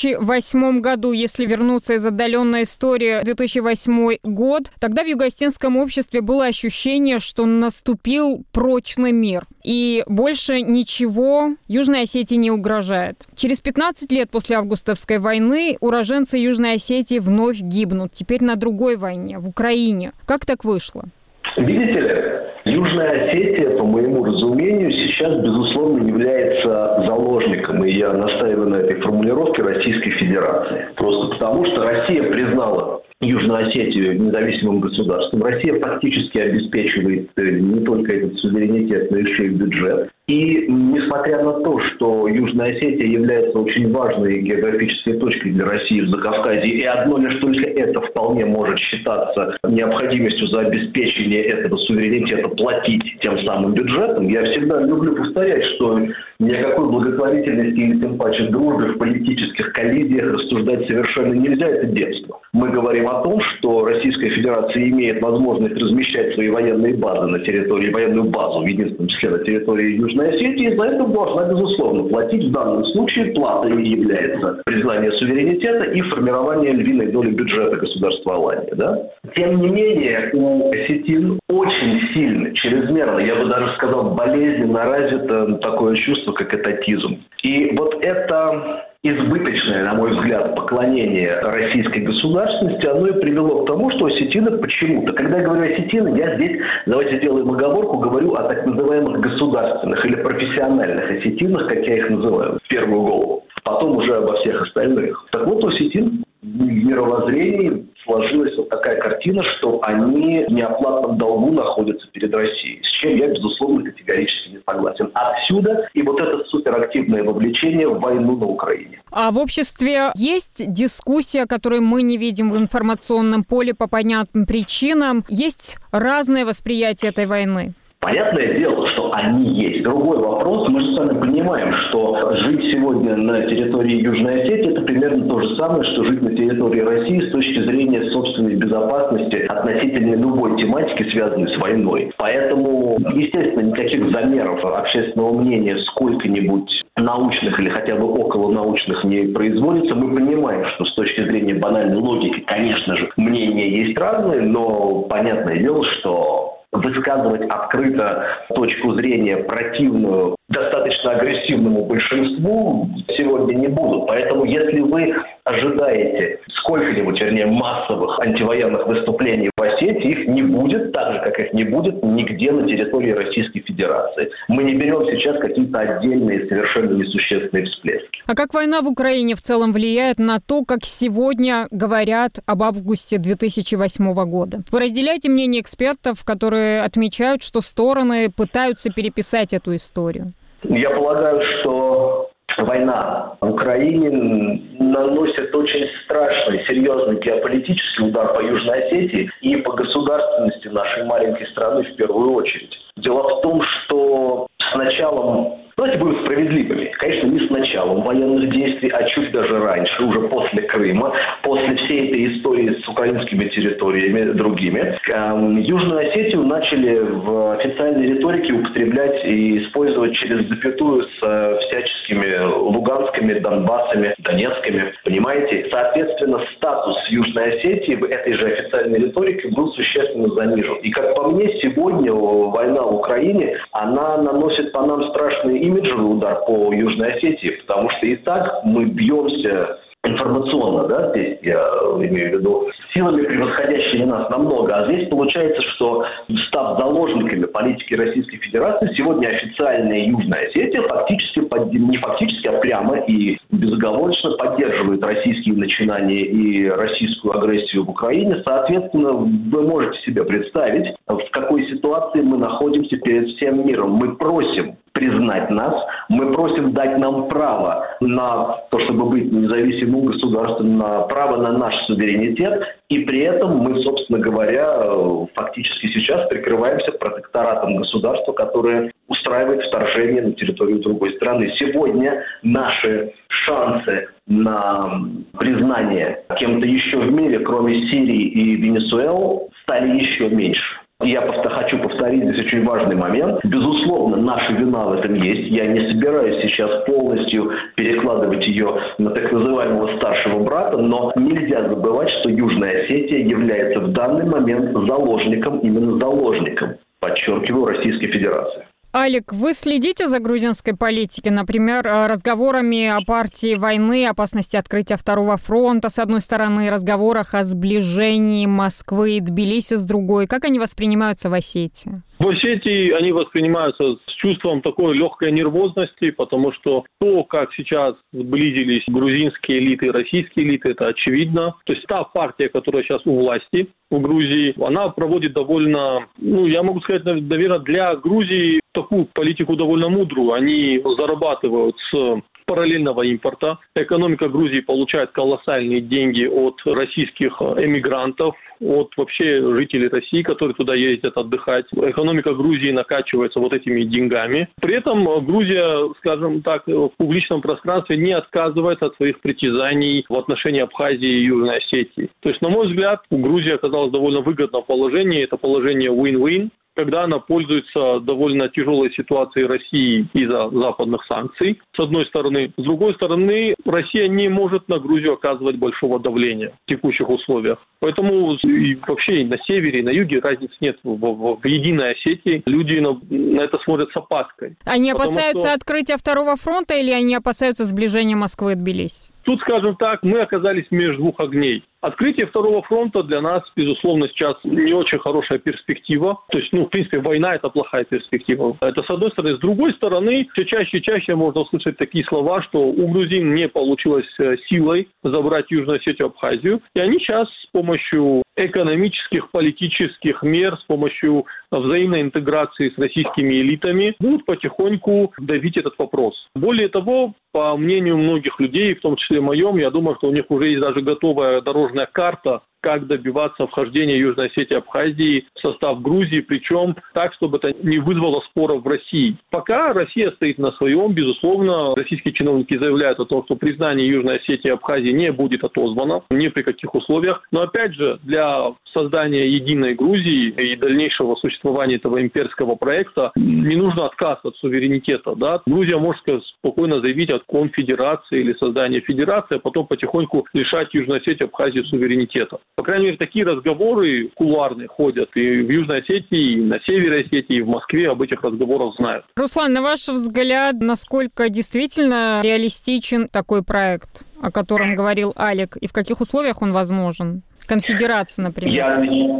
[SPEAKER 15] 2008 году, если вернуться из отдаленной истории, 2008 год, тогда в юго-осетинском обществе было ощущение, что наступил прочный мир. И больше ничего Южной Осетии не угрожает. Через 15 лет после августовской войны уроженцы Южной Осетии вновь гибнут. Теперь на другой войне, в Украине. Как так вышло?
[SPEAKER 17] Видите ли, Южная Осетия, по моему разумению, сейчас, безусловно, является заложником, и я настаиваю на этой формулировке, Российской Федерации. Просто потому, что Россия признала Южную Осетию независимым государством. Россия фактически обеспечивает не только этот суверенитет, но еще и бюджет. И несмотря на то, что Южная Осетия является очень важной географической точкой для России в Закавказье, и одно лишь только это вполне может считаться необходимостью за обеспечение этого суверенитета платить тем самым бюджетом, я всегда люблю повторять, что ни о какой благотворительности или тем паче дружбе в политических коллизиях рассуждать совершенно нельзя, это детство. Мы говорим о том, что Российская Федерация имеет возможность размещать свои военные базы на территории, военную базу, в единственном числе на территории Южной Осетии, и за это должна, безусловно, платить. В данном случае платой является признание суверенитета и формирование львиной доли бюджета государства Алания. Да? Тем не менее, у осетин очень сильно, чрезмерно, я бы даже сказал, болезненно развито такое чувство, как этатизм. И вот это избыточное, на мой взгляд, поклонение российской государственности, оно и привело к тому, что осетины почему-то, когда я говорю осетины, я здесь, давайте сделаем оговорку, говорю о так называемых государственных или профессиональных осетинах, как я их называю, в первую голову, потом уже обо всех остальных. Так вот, у осетин в мировоззрении сложилась вот такая картина, что они в неоплатном долгу находятся перед Россией, с чем я, безусловно, категорически не согласен. Отсюда и вот это суперактивное вовлечение в войну на Украине.
[SPEAKER 15] А в обществе есть дискуссия, которую мы не видим в информационном поле по понятным причинам? Есть разное восприятие этой войны?
[SPEAKER 17] Понятное дело, что они есть. Другой вопрос, мы же сами понимаем, что жить сегодня на территории Южной Осетии – это примерно то же самое, что жить на территории России с точки зрения собственной безопасности относительно любой тематики, связанной с войной. Поэтому, естественно, никаких замеров общественного мнения сколько-нибудь научных или хотя бы околонаучных не производится. Мы понимаем, что с точки зрения банальной логики, конечно же, мнения есть разные, но понятное дело, что высказывать открыто точку зрения противную достаточно агрессивному большинству сегодня не будут. Поэтому если вы ожидаете сколько-нибудь, вернее, массовых антивоенных выступлений в Осетии, их не будет, так же, как их не будет нигде на территории Российской Федерации. Мы не берем сейчас какие-то отдельные, совершенно несущественные всплески.
[SPEAKER 15] А как война в Украине в целом влияет на то, как сегодня говорят об августе 2008 года? Вы разделяете мнение экспертов, которые отмечают, что стороны пытаются переписать эту историю?
[SPEAKER 17] Я полагаю, что война в Украине наносит очень страшный, серьезный геополитический удар по Южной Осетии и по государственности нашей маленькой страны в первую очередь. Дело в том, что с началом, давайте будем справедливыми, конечно, не с началом военных действий, а чуть даже раньше, уже после Крыма, после всей этой истории с украинскими территориями, другими. Южную Осетию начали в официальной риторике употреблять и использовать через запятую с всяческими Луганскими, Донбассами, Донецкими. Понимаете? Соответственно, статус Южной Осетии в этой же официальной риторике был существенно занижен. И, как по мне, сегодня война в Украине, она наносит по нам страшный имиджевый удар по Южной Осетии, потому что и так мы бьемся информационно, да, здесь я имею в виду, силами, превосходящими нас намного. А здесь получается, что, став заложниками политики Российской Федерации, сегодня официальная Южная Осетия фактически, не фактически, а прямо и безоговорочно поддерживает российские начинания и российскую агрессию в Украине. Соответственно, вы можете себе представить, в какой ситуации мы находимся перед всем миром. Мы просим признать нас, мы просим дать нам право на то, чтобы быть независимым государством, на право на наш суверенитет, и при этом мы, собственно говоря, фактически сейчас прикрываемся протекторатом государства, которое устраивает вторжение на территорию другой страны. Сегодня наши шансы на признание кем-то еще в мире, кроме Сирии и Венесуэлы, стали еще меньше. Я хочу повторить здесь очень важный момент. Безусловно, наша вина в этом есть. Я не собираюсь сейчас полностью перекладывать ее на так называемого старшего брата, но нельзя забывать, что Южная Осетия является в данный момент заложником, именно заложником, подчеркиваю, Российской Федерации.
[SPEAKER 15] Алик, вы следите за грузинской политикой, например, разговорами о партии войны, опасности открытия второго фронта, с одной стороны, разговорах о сближении Москвы и Тбилиси с другой. Как они воспринимаются в Осетии?
[SPEAKER 16] В Осетии они воспринимаются с чувством такой легкой нервозности, потому что то, как сейчас сблизились грузинские элиты и российские элиты, это очевидно. То есть та партия, которая сейчас у власти в Грузии, она проводит довольно, я могу сказать, наверное, для Грузии такую политику довольно мудрую. Они зарабатывают с параллельного импорта. Экономика Грузии получает колоссальные деньги от российских эмигрантов, от вообще жителей России, которые туда ездят отдыхать. Экономика Грузии накачивается вот этими деньгами. При этом Грузия, скажем так, в публичном пространстве не отказывается от своих притязаний в отношении Абхазии и Южной Осетии. То есть, на мой взгляд, Грузия оказалась в довольно выгодном положении. Это положение win-win, когда она пользуется довольно тяжелой ситуацией России из-за западных санкций, с одной стороны. С другой стороны, Россия не может на Грузию оказывать большого давления в текущих условиях. Поэтому и вообще и на севере, и на юге разницы нет. В Единой Осетии люди на это смотрят с опаской.
[SPEAKER 15] Они опасаются открытия второго фронта или они опасаются сближения Москвы и Тбилиси?
[SPEAKER 16] Тут, скажем так, мы оказались между двух огней. Открытие второго фронта для нас, безусловно, сейчас не очень хорошая перспектива. То есть, в принципе, война – это плохая перспектива. Это с одной стороны. С другой стороны, все чаще и чаще можно услышать такие слова, что у грузин не получилось силой забрать Южную Осетию, Абхазию. И они сейчас с помощью экономических, политических мер, с помощью взаимной интеграции с российскими элитами будут потихоньку давить этот вопрос. Более того, по мнению многих людей, в том числе моем, я думаю, что у них уже есть даже готовая дорожная карта, как добиваться вхождения Южной Осетии и Абхазии в состав Грузии, причем так, чтобы это не вызвало споров в России. Пока Россия стоит на своем, безусловно, российские чиновники заявляют о том, что признание Южной Осетии и Абхазии не будет отозвано ни при каких условиях. Но опять же, для создания единой Грузии и дальнейшего существования этого имперского проекта не нужно отказ от суверенитета. Да? Грузия может спокойно заявить о конфедерации или создании федерации, а потом потихоньку лишать Южной Осетии и Абхазии суверенитета. По крайней мере, такие разговоры кулуарные ходят и в Южной Осетии, и на севере Осетии, и в Москве об этих разговорах знают.
[SPEAKER 15] Руслан, на ваш взгляд, насколько действительно реалистичен такой проект, о котором говорил Алик, и в каких условиях он возможен? Конфедерация, например. Я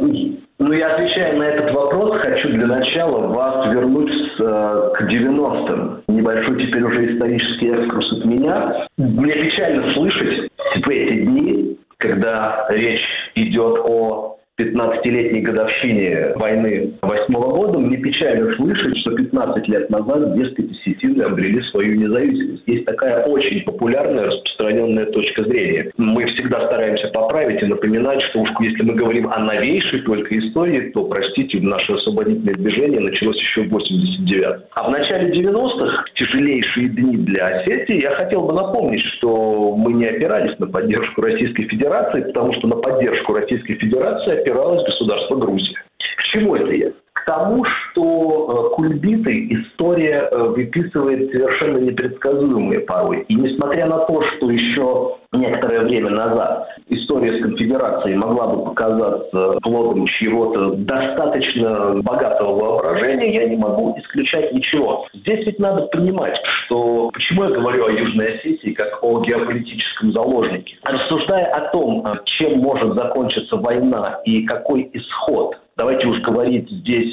[SPEAKER 17] отвечая на этот вопрос, хочу для начала вас вернуть к 90-м. Небольшой теперь уже исторический экскурс от меня. Мне печально слышать в эти дни, когда речь идет о 15-летней годовщине войны 8 года, мне печально слышать, что 15 лет назад, дескать, осетины обрели свою независимость. Есть такая очень популярная, распространенная точка зрения. Мы всегда стараемся поправить и напоминать, что уж если мы говорим о новейшей только истории, то, простите, наше освободительное движение началось еще в 89-м. А в начале 90-х, в тяжелейшие дни для Осетии, я хотел бы напомнить, что мы не опирались на поддержку Российской Федерации, потому что на поддержку Российской Федерации опиралось государство Грузия. К чему это я? К тому, что кульбиты история выписывает совершенно непредсказуемые порой. И несмотря на то, что еще некоторое время назад история с конфедерацией могла бы показаться плодом чьего-то достаточно богатого воображения, я не могу исключать ничего. Здесь ведь надо понимать, что почему я говорю о Южной Осетии как о геополитическом заложнике. Рассуждая о том, чем может закончиться война и какой исход, давайте уж говорить здесь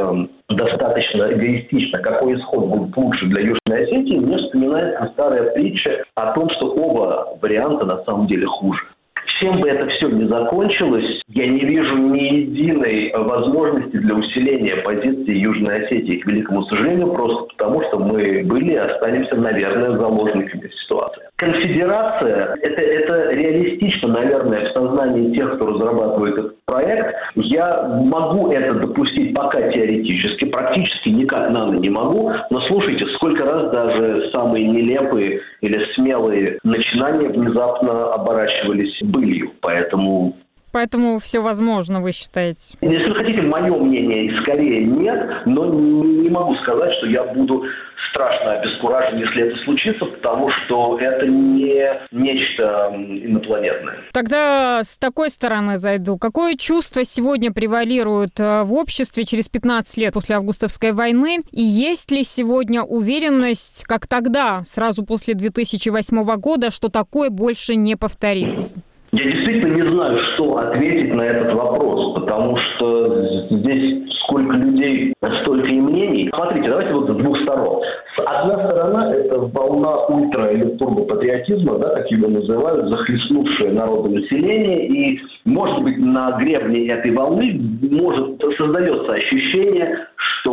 [SPEAKER 17] достаточно эгоистично, какой исход будет лучше для Южной Осетии, мне вспоминается старая притча о том, что оба варианта на самом деле хуже. Чем бы это все ни закончилось, я не вижу ни единой возможности для усиления позиции Южной Осетии, к великому сожалению, просто потому, что мы были и останемся, наверное, заложниками ситуации. Конфедерация – это реалистично, наверное, в сознании тех, кто разрабатывает этот проект. Я могу это допустить пока теоретически, практически никак не могу, но слушайте, сколько раз даже самые нелепые или смелые начинания внезапно оборачивались былью, поэтому
[SPEAKER 15] все возможно, вы считаете?
[SPEAKER 17] Если вы хотите, мое мнение скорее нет, но не могу сказать, что я буду страшно обескуражен, если это случится, потому что это не нечто инопланетное.
[SPEAKER 15] Тогда с такой стороны зайду. Какое чувство сегодня превалирует в обществе через 15 лет после августовской войны? И есть ли сегодня уверенность, как тогда, сразу после 2008 года, что такое больше не повторится?
[SPEAKER 17] Я действительно не знаю, что ответить на этот вопрос, потому что здесь сколько людей, столько и мнений. Смотрите, давайте вот с двух сторон. Одна сторона – это волна ультра- или турбопатриотизма, да, как его называют, захлестнувшее народонаселение, и, может быть, на гребне этой волны создается ощущение,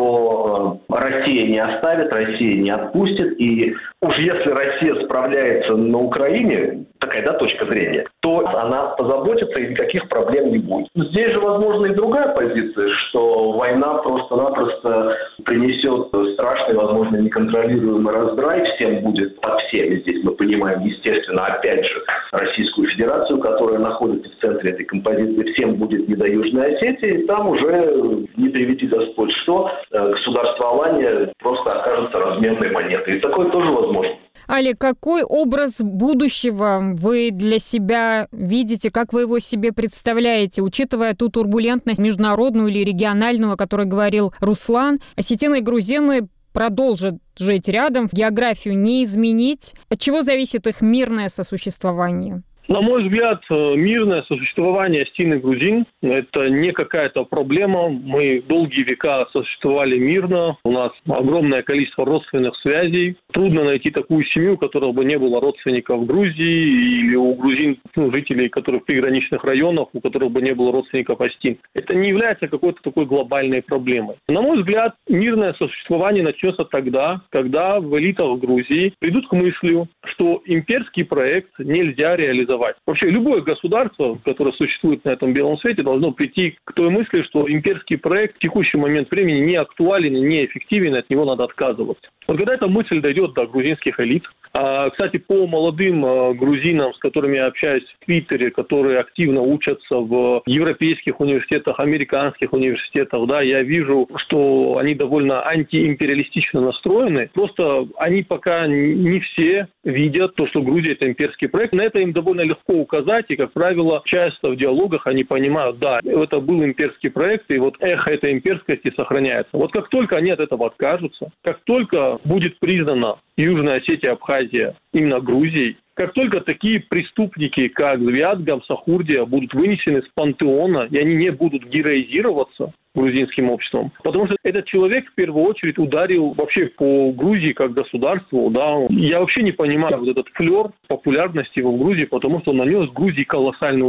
[SPEAKER 17] что Россия не оставит, Россия не отпустит, и уж если Россия справляется на Украине, такая, да, точка зрения, то она позаботится и никаких проблем не будет. Здесь же, возможно, и другая позиция, что война просто-напросто принесет страшный, возможно, неконтролируемый раздрай, всем будет под всеми. Здесь мы понимаем, естественно, опять же, Российскую Федерацию, которая находится в центре этой композиции, всем будет не до Южной Осетии, и там уже, не приведи Господь что, государствование просто окажется разменной монетой. И такое тоже возможно.
[SPEAKER 15] Али, какой образ будущего вы для себя видите, как вы его себе представляете, учитывая ту турбулентность международную или региональную, о которой говорил Руслан? Осетины и грузины продолжат жить рядом, географию не изменить. От чего зависит их мирное сосуществование?
[SPEAKER 16] На мой взгляд, мирное сосуществование осетин и грузин – это не какая-то проблема. Мы долгие века существовали мирно, у нас огромное количество родственных связей. Трудно найти такую семью, у которой бы не было родственников в Грузии, или у грузин, жителей, которые в приграничных районах, у которых бы не было родственников осетин. Это не является какой-то такой глобальной проблемой. На мой взгляд, мирное сосуществование начнется тогда, когда в элитах Грузии придут к мысли, что имперский проект нельзя реализовать. Вообще, любое государство, которое существует на этом белом свете, должно прийти к той мысли, что имперский проект в текущий момент времени не актуален, не эффективен, от него надо отказываться. Вот когда эта мысль дойдет до грузинских элит, кстати, по молодым грузинам, с которыми я общаюсь в Твиттере, которые активно учатся в европейских университетах, американских университетах, да, я вижу, что они довольно антиимпериалистично настроены. Просто они пока не все видят то, что Грузия – это имперский проект. На это им довольно легко указать, и, как правило, часто в диалогах они понимают, да, это был имперский проект, и вот эхо этой имперскости сохраняется. Вот как только они от этого откажутся, как только будет признана Южная Осетия, Абхазия именно Грузией, как только такие преступники, как Звиат, Гамсахурдия, будут вынесены с пантеона, и они не будут героизироваться грузинским обществом, потому что этот человек в первую очередь ударил вообще по Грузии как государству, да. Я вообще не понимаю вот этот флер популярности в Грузии, потому что он нанес Грузии колоссальный ущерб.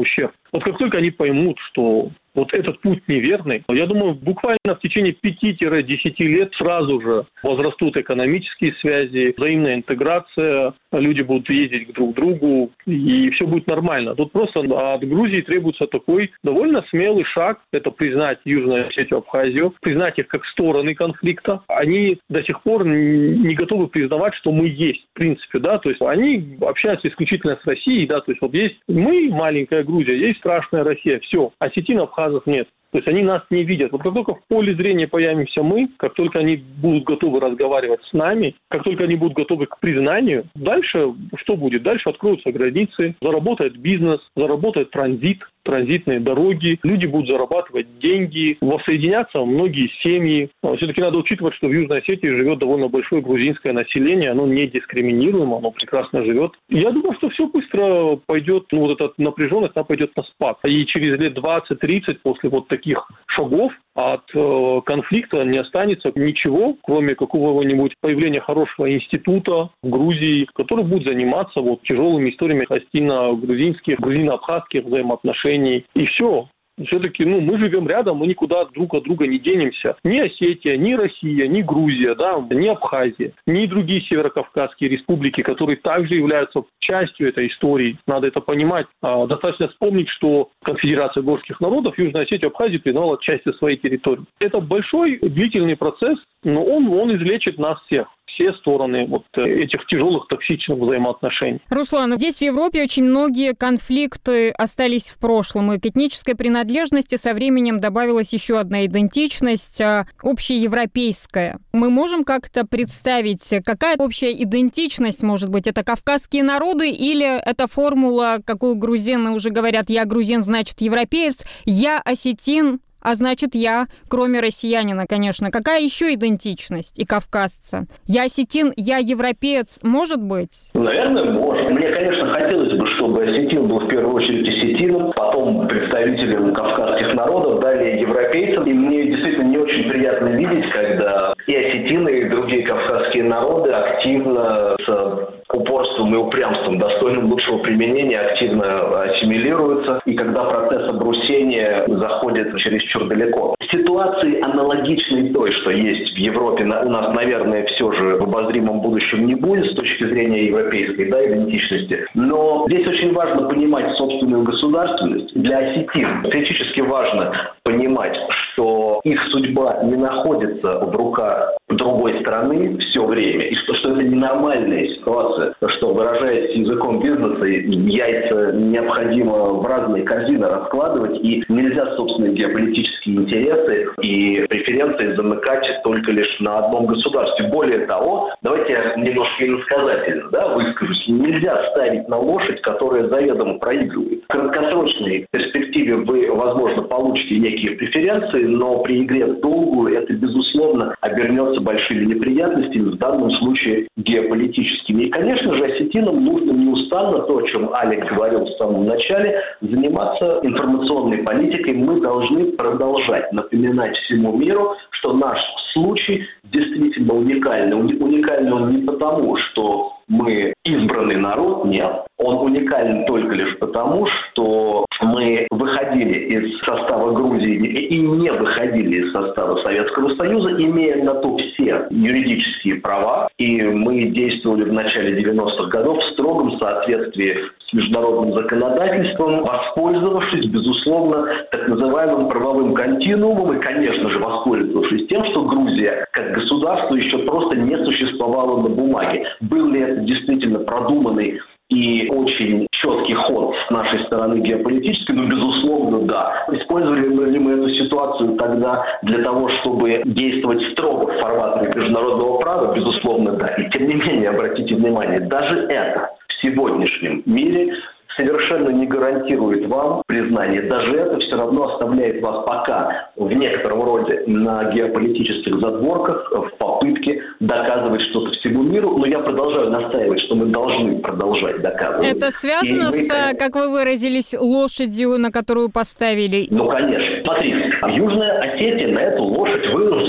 [SPEAKER 16] Вот как только они поймут, что вот этот путь неверный, я думаю, буквально в течение 5-10 лет сразу же возрастут экономические связи, взаимная интеграция, люди будут ездить друг к другу, и все будет нормально. Тут просто от Грузии требуется такой довольно смелый шаг, это признать Южную Осетию, Абхазию, признать их как стороны конфликта. Они до сих пор не готовы признавать, что мы есть, в принципе, да, то есть они общаются исключительно с Россией, да, то есть вот есть мы, маленькая Грузия, есть страшная Россия, все, осетин, абхазов нет. То есть они нас не видят. Вот как только в поле зрения появимся мы, как только они будут готовы разговаривать с нами, как только они будут готовы к признанию, дальше что будет? Дальше откроются границы, заработает бизнес, заработает транзит, транзитные дороги, люди будут зарабатывать деньги, воссоединятся многие семьи. Все-таки надо учитывать, что в Южной Осетии живет довольно большое грузинское население, оно не дискриминируемо, оно прекрасно живет. Я думаю, что все быстро пойдет, вот эта напряженность, она пойдет на спад. И через лет 20-30 после вот таких шагов от конфликта не останется ничего, кроме какого-нибудь появления хорошего института в Грузии, который будет заниматься вот тяжелыми историями осетино-грузинских, грузино-абхазских взаимоотношений. И все. Все-таки, мы живем рядом, мы никуда друг от друга не денемся. Ни Осетия, ни Россия, ни Грузия, да, ни Абхазия, ни другие северокавказские республики, которые также являются частью этой истории. Надо это понимать. Достаточно вспомнить, что Конфедерация горских народов Южную Осетию и Абхазию признала частью своей территории. Это большой, длительный процесс, но он излечит нас всех. Все стороны вот этих тяжелых токсичных взаимоотношений.
[SPEAKER 15] Руслан, здесь в Европе очень многие конфликты остались в прошлом, и к этнической принадлежности со временем добавилась еще одна идентичность, общеевропейская. Мы можем как-то представить, какая общая идентичность может быть? Это кавказские народы или это формула, какую грузины уже говорят: я грузин, значит европеец, я осетин, а значит, я, кроме россиянина, конечно. Какая еще идентичность и кавказца? Я осетин, я европеец, может быть?
[SPEAKER 17] Наверное, может. Мне, конечно, хотелось бы, чтобы осетин был в первую очередь осетином, потом представителем кавказских народов, далее европейцем. И мне действительно не очень приятно видеть, когда и осетины, и другие кавказские народы активно с упорством и упрямством, достойным лучшего применения, активно ассимилируются, и когда процесс обрусения заходит чересчур далеко. Ситуации аналогичной той, что есть в Европе, у нас, наверное, все же в обозримом будущем не будет с точки зрения европейской идентичности. Но здесь очень важно понимать собственную государственность. Для осетин критически важно понимать, что их судьба не находится в руках другой страны все время, и что это ненормальная ситуация, что, выражаясь языком бизнеса, яйца необходимо в разные корзины раскладывать, и нельзя собственные геополитические интересы и преференции замыкать только лишь на одном государстве. Более того, давайте я немножко иносказательно выскажусь, нельзя ставить на лошадь, которая заведомо проигрывает. В краткосрочной перспективе вы, возможно, получите некие преференции, но при игре в долгую это, безусловно, обернется большими неприятностями, в данном случае геополитическими. И, конечно же, осетинам нужно неустанно, то, о чем Алик говорил в самом начале, заниматься информационной политикой. Мы должны продолжать напоминать всему миру, что наш случай действительно уникальный. Уникальный он не потому, что мы избранный народ, нет. Он уникален только лишь потому, что мы выходили из состава Грузии и не выходили из состава Советского Союза, имея на то все юридические права. И мы действовали в начале 90-х годов в строгом соответствии с международным законодательством, воспользовавшись, безусловно, так называемым правовым континуумом и, конечно же, воспользовавшись тем, что Грузия как государство еще просто не существовало на бумаге. Был ли это действительно продуманный и очень четкий ход с нашей стороны геополитической? Безусловно, да. Использовали ли мы эту ситуацию тогда для того, чтобы действовать строго в формате международного права? Безусловно, да. И тем не менее, обратите внимание, даже это в сегодняшнем мире совершенно не гарантирует вам признание. Даже это все равно оставляет вас пока в некотором роде на геополитических задворках в попытке доказывать что-то всему миру. Но я продолжаю настаивать, что мы должны продолжать доказывать.
[SPEAKER 15] Это связано с, как вы выразились, лошадью, на которую поставили?
[SPEAKER 17] Ну, конечно. Смотрите, Южная Осетия на эту лошадь вынуждена была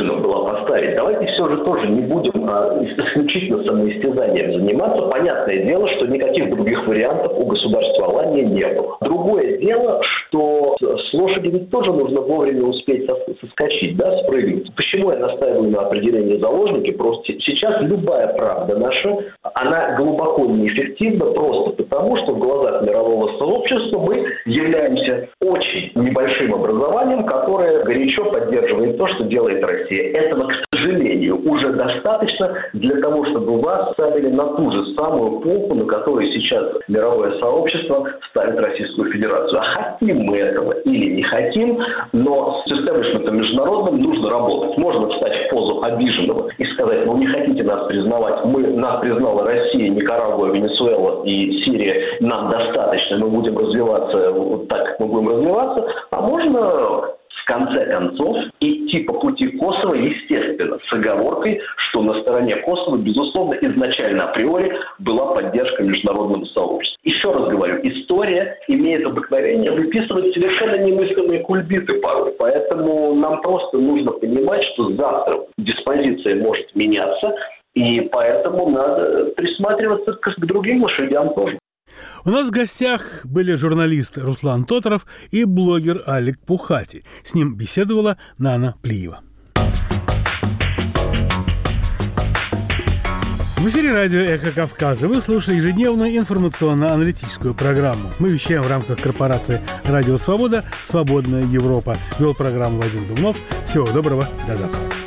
[SPEAKER 17] можно поставить. Давайте все же тоже не будем исключительно самоистязанием заниматься. Понятное дело, что никаких других вариантов у государства Алания не было. Другое дело, что с лошади ведь тоже нужно вовремя успеть соскочить, да, спрыгнуть. Почему я настаиваю на определении заложники? Просто сейчас любая правда наша, она глубоко неэффективна просто потому, что в глазах мирового сообщества мы являемся очень небольшим образованием, которое горячо поддерживает то, что делает Россия. Этого, к сожалению, уже достаточно для того, чтобы вас ставили на ту же самую полку, на которой сейчас мировое сообщество ставит Российскую Федерацию. А хотим мы этого или не хотим, но с истеблишментом международным нужно работать. Можно встать в позу обиженного и сказать: ну не хотите нас признавать, нас признала Россия, Никарагуа, Венесуэла и Сирия, нам достаточно, мы будем развиваться вот так, как мы будем развиваться. А можно в конце концов идти по пути Косово, естественно, с оговоркой, что на стороне Косово, безусловно, изначально априори была поддержка международного сообщества. Еще раз говорю, история имеет обыкновение выписывать совершенно немыслимые кульбиты порой. Поэтому нам просто нужно понимать, что завтра диспозиция может меняться, и поэтому надо присматриваться к другим лошадям тоже.
[SPEAKER 1] У нас в гостях были журналист Руслан Тоторов и блогер Алик Пухати. С ним беседовала Нана Плиева. В эфире радио «Эхо Кавказа». Вы слушаете ежедневную информационно-аналитическую программу. Мы вещаем в рамках корпорации «Радио Свобода. Свободная Европа». Вел программу Вадим Дубнов. Всего доброго. До завтра.